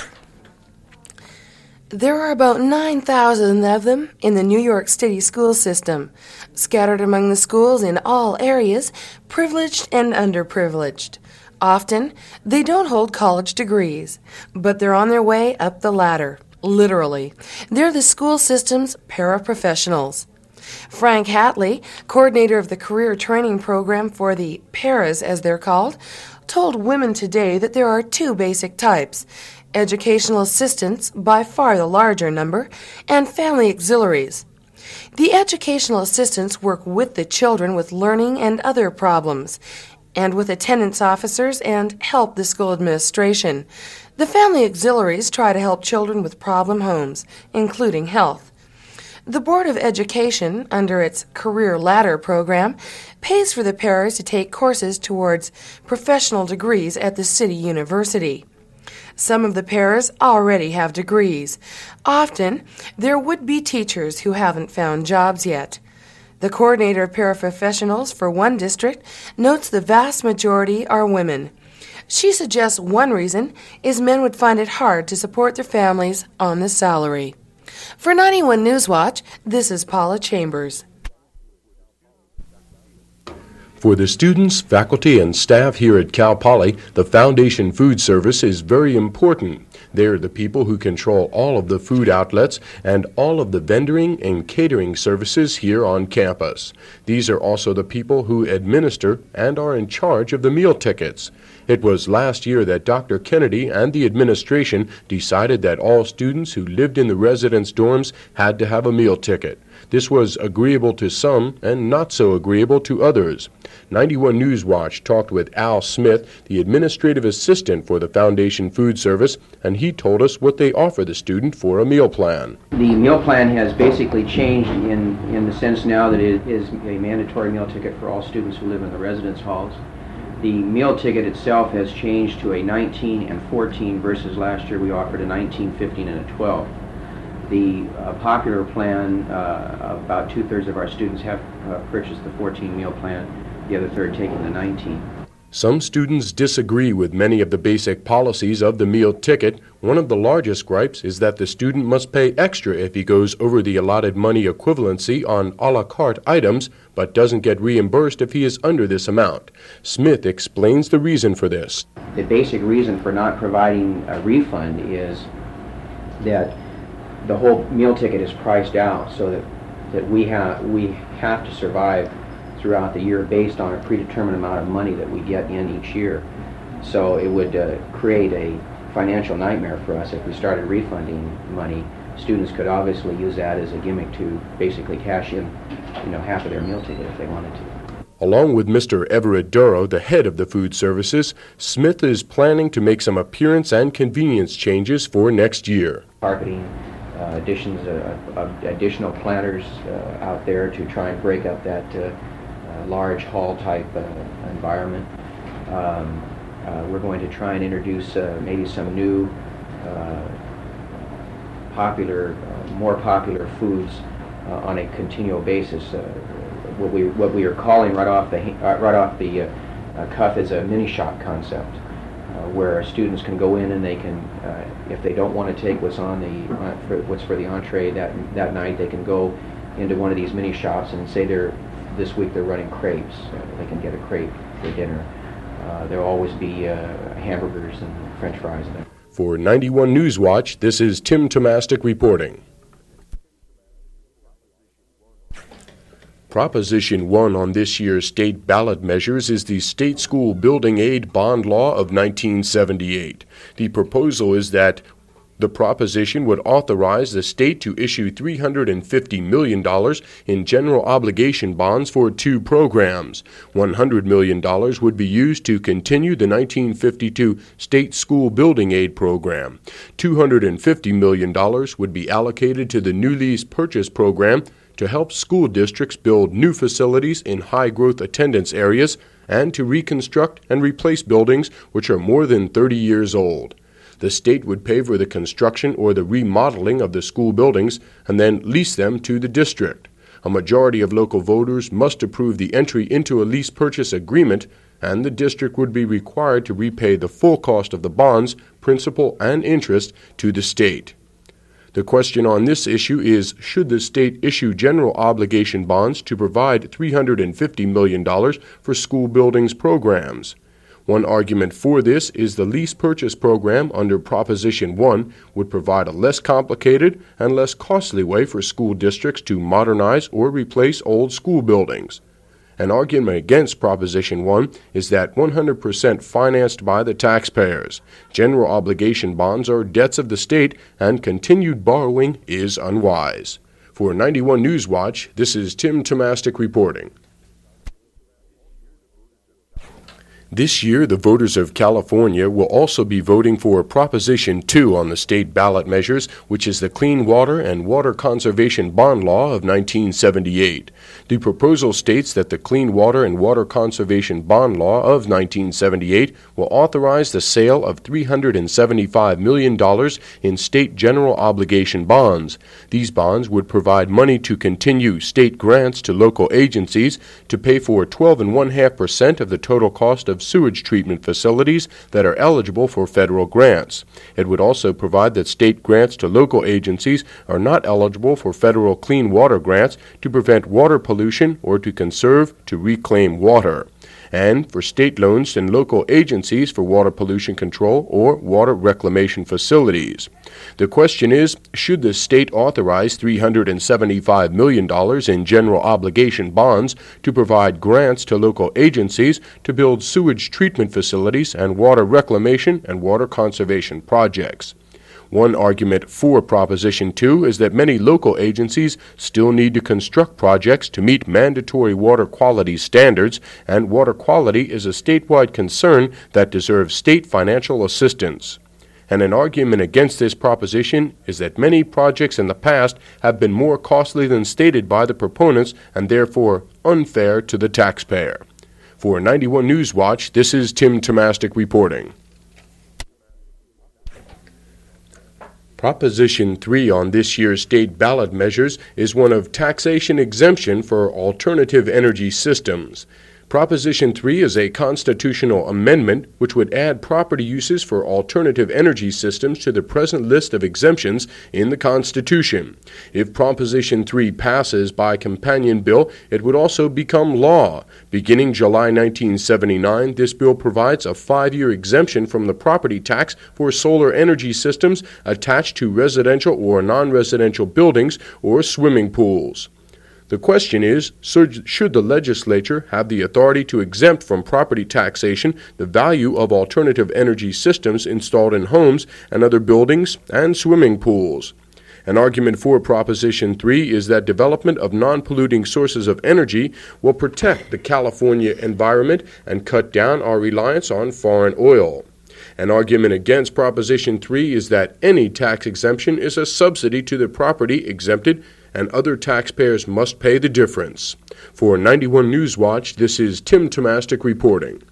There are about 9,000 of them in the New York City school system, scattered among the schools in all areas, privileged and underprivileged. Often, they don't hold college degrees, but they're on their way up the ladder, literally. They're the school system's paraprofessionals. Frank Hatley, coordinator of the career training program for the paras, as they're called, told Women Today that there are two basic types: educational assistants, by far the larger number, and family auxiliaries. The educational assistants work with the children with learning and other problems, and with attendance officers and help the school administration. The family auxiliaries try to help children with problem homes, including health. The Board of Education, under its Career Ladder program, pays for the pairs to take courses towards professional degrees at the city university. Some of the pairs already have degrees. Often, they're would-be teachers who haven't found jobs yet. The coordinator of paraprofessionals for one district notes the vast majority are women. She suggests one reason is men would find it hard to support their families on the salary. For 91 Newswatch, this is Paula Chambers. For the students, faculty, and staff here at Cal Poly, the Foundation Food Service is very important. They're the people who control all of the food outlets and all of the vendoring and catering services here on campus. These are also the people who administer and are in charge of the meal tickets. It was last year that Dr. Kennedy and the administration decided that all students who lived in the residence dorms had to have a meal ticket. This was agreeable to some and not so agreeable to others. 91 Newswatch talked with Al Smith, the administrative assistant for the Foundation Food Service, and he told us what they offer the student for a meal plan. The meal plan has basically changed in the sense now that it is a mandatory meal ticket for all students who live in the residence halls. The meal ticket itself has changed to a 19 and 14 versus last year we offered a 19, 15, and a 12. The popular plan, about two-thirds of our students have purchased the 14 meal plan, the other third taking the 19. Some students disagree with many of the basic policies of the meal ticket. One of the largest gripes is that the student must pay extra if he goes over the allotted money equivalency on a la carte items, but doesn't get reimbursed if he is under this amount. Smith explains the reason for this. The basic reason for not providing a refund is that the whole meal ticket is priced out so that we have to survive throughout the year based on a predetermined amount of money that we get in each year. So it would create a financial nightmare for us if we started refunding money. Students could obviously use that as a gimmick to basically cash in, half of their meal ticket if they wanted to. Along with Mr. Everett Duro, the head of the food services, Smith is planning to make some appearance and convenience changes for next year. Carpeting, additions of additional planters out there to try and break up that large hall type environment. We're going to try and introduce maybe some new more popular foods on a continual basis. What we are calling right off the cuff is a mini shop concept, where students can go in and they can, if they don't want to take what's for the entree that night, they can go into one of these mini shops and say this week they're running crepes. They can get a crepe for dinner. There'll always be hamburgers and French fries in there. For 91 Newswatch, this is Tim Tomastik reporting. Proposition 1 on this year's state ballot measures is the State School Building Aid Bond Law of 1978. The proposal is that the proposition would authorize the state to issue $350 million in general obligation bonds for two programs. $100 million would be used to continue the 1952 State School Building Aid Program. $250 million would be allocated to the New Lease Purchase Program to help school districts build new facilities in high-growth attendance areas and to reconstruct and replace buildings which are more than 30 years old. The state would pay for the construction or the remodeling of the school buildings and then lease them to the district. A majority of local voters must approve the entry into a lease purchase agreement, and the district would be required to repay the full cost of the bonds, principal, and interest to the state. The question on this issue is, should the state issue general obligation bonds to provide $350 million for school buildings programs? One argument for this is the lease purchase program under Proposition 1 would provide a less complicated and less costly way for school districts to modernize or replace old school buildings. An argument against Proposition 1 is that 100% financed by the taxpayers. General obligation bonds are debts of the state, and continued borrowing is unwise. For 91 Newswatch, this is Tim Tomastik reporting. This year, the voters of California will also be voting for Proposition 2 on the state ballot measures, which is the Clean Water and Water Conservation Bond Law of 1978. The proposal states that the Clean Water and Water Conservation Bond Law of 1978 will authorize the sale of $375 million in state general obligation bonds. These bonds would provide money to continue state grants to local agencies to pay for 12.5% of the total cost of sewage treatment facilities that are eligible for federal grants. It would also provide that state grants to local agencies are not eligible for federal clean water grants to prevent water pollution or to conserve to reclaim water, and for state loans and local agencies for water pollution control or water reclamation facilities. The question is, should the state authorize $375 million in general obligation bonds to provide grants to local agencies to build sewage treatment facilities and water reclamation and water conservation projects? One argument for Proposition 2 is that many local agencies still need to construct projects to meet mandatory water quality standards, and water quality is a statewide concern that deserves state financial assistance. And an argument against this proposition is that many projects in the past have been more costly than stated by the proponents and therefore unfair to the taxpayer. For 91 News Watch, this is Tim Tomastik reporting. Proposition 3 on this year's state ballot measures is one of taxation exemption for alternative energy systems. Proposition 3 is a constitutional amendment which would add property uses for alternative energy systems to the present list of exemptions in the Constitution. If Proposition 3 passes by companion bill, it would also become law. Beginning July 1979, this bill provides a 5-year exemption from the property tax for solar energy systems attached to residential or non-residential buildings or swimming pools. The question is, should the legislature have the authority to exempt from property taxation the value of alternative energy systems installed in homes and other buildings and swimming pools? An argument for Proposition 3 is that development of non-polluting sources of energy will protect the California environment and cut down our reliance on foreign oil. An argument against Proposition 3 is that any tax exemption is a subsidy to the property exempted, and other taxpayers must pay the difference. For 91 News Watch, this is Tim Tomastik reporting.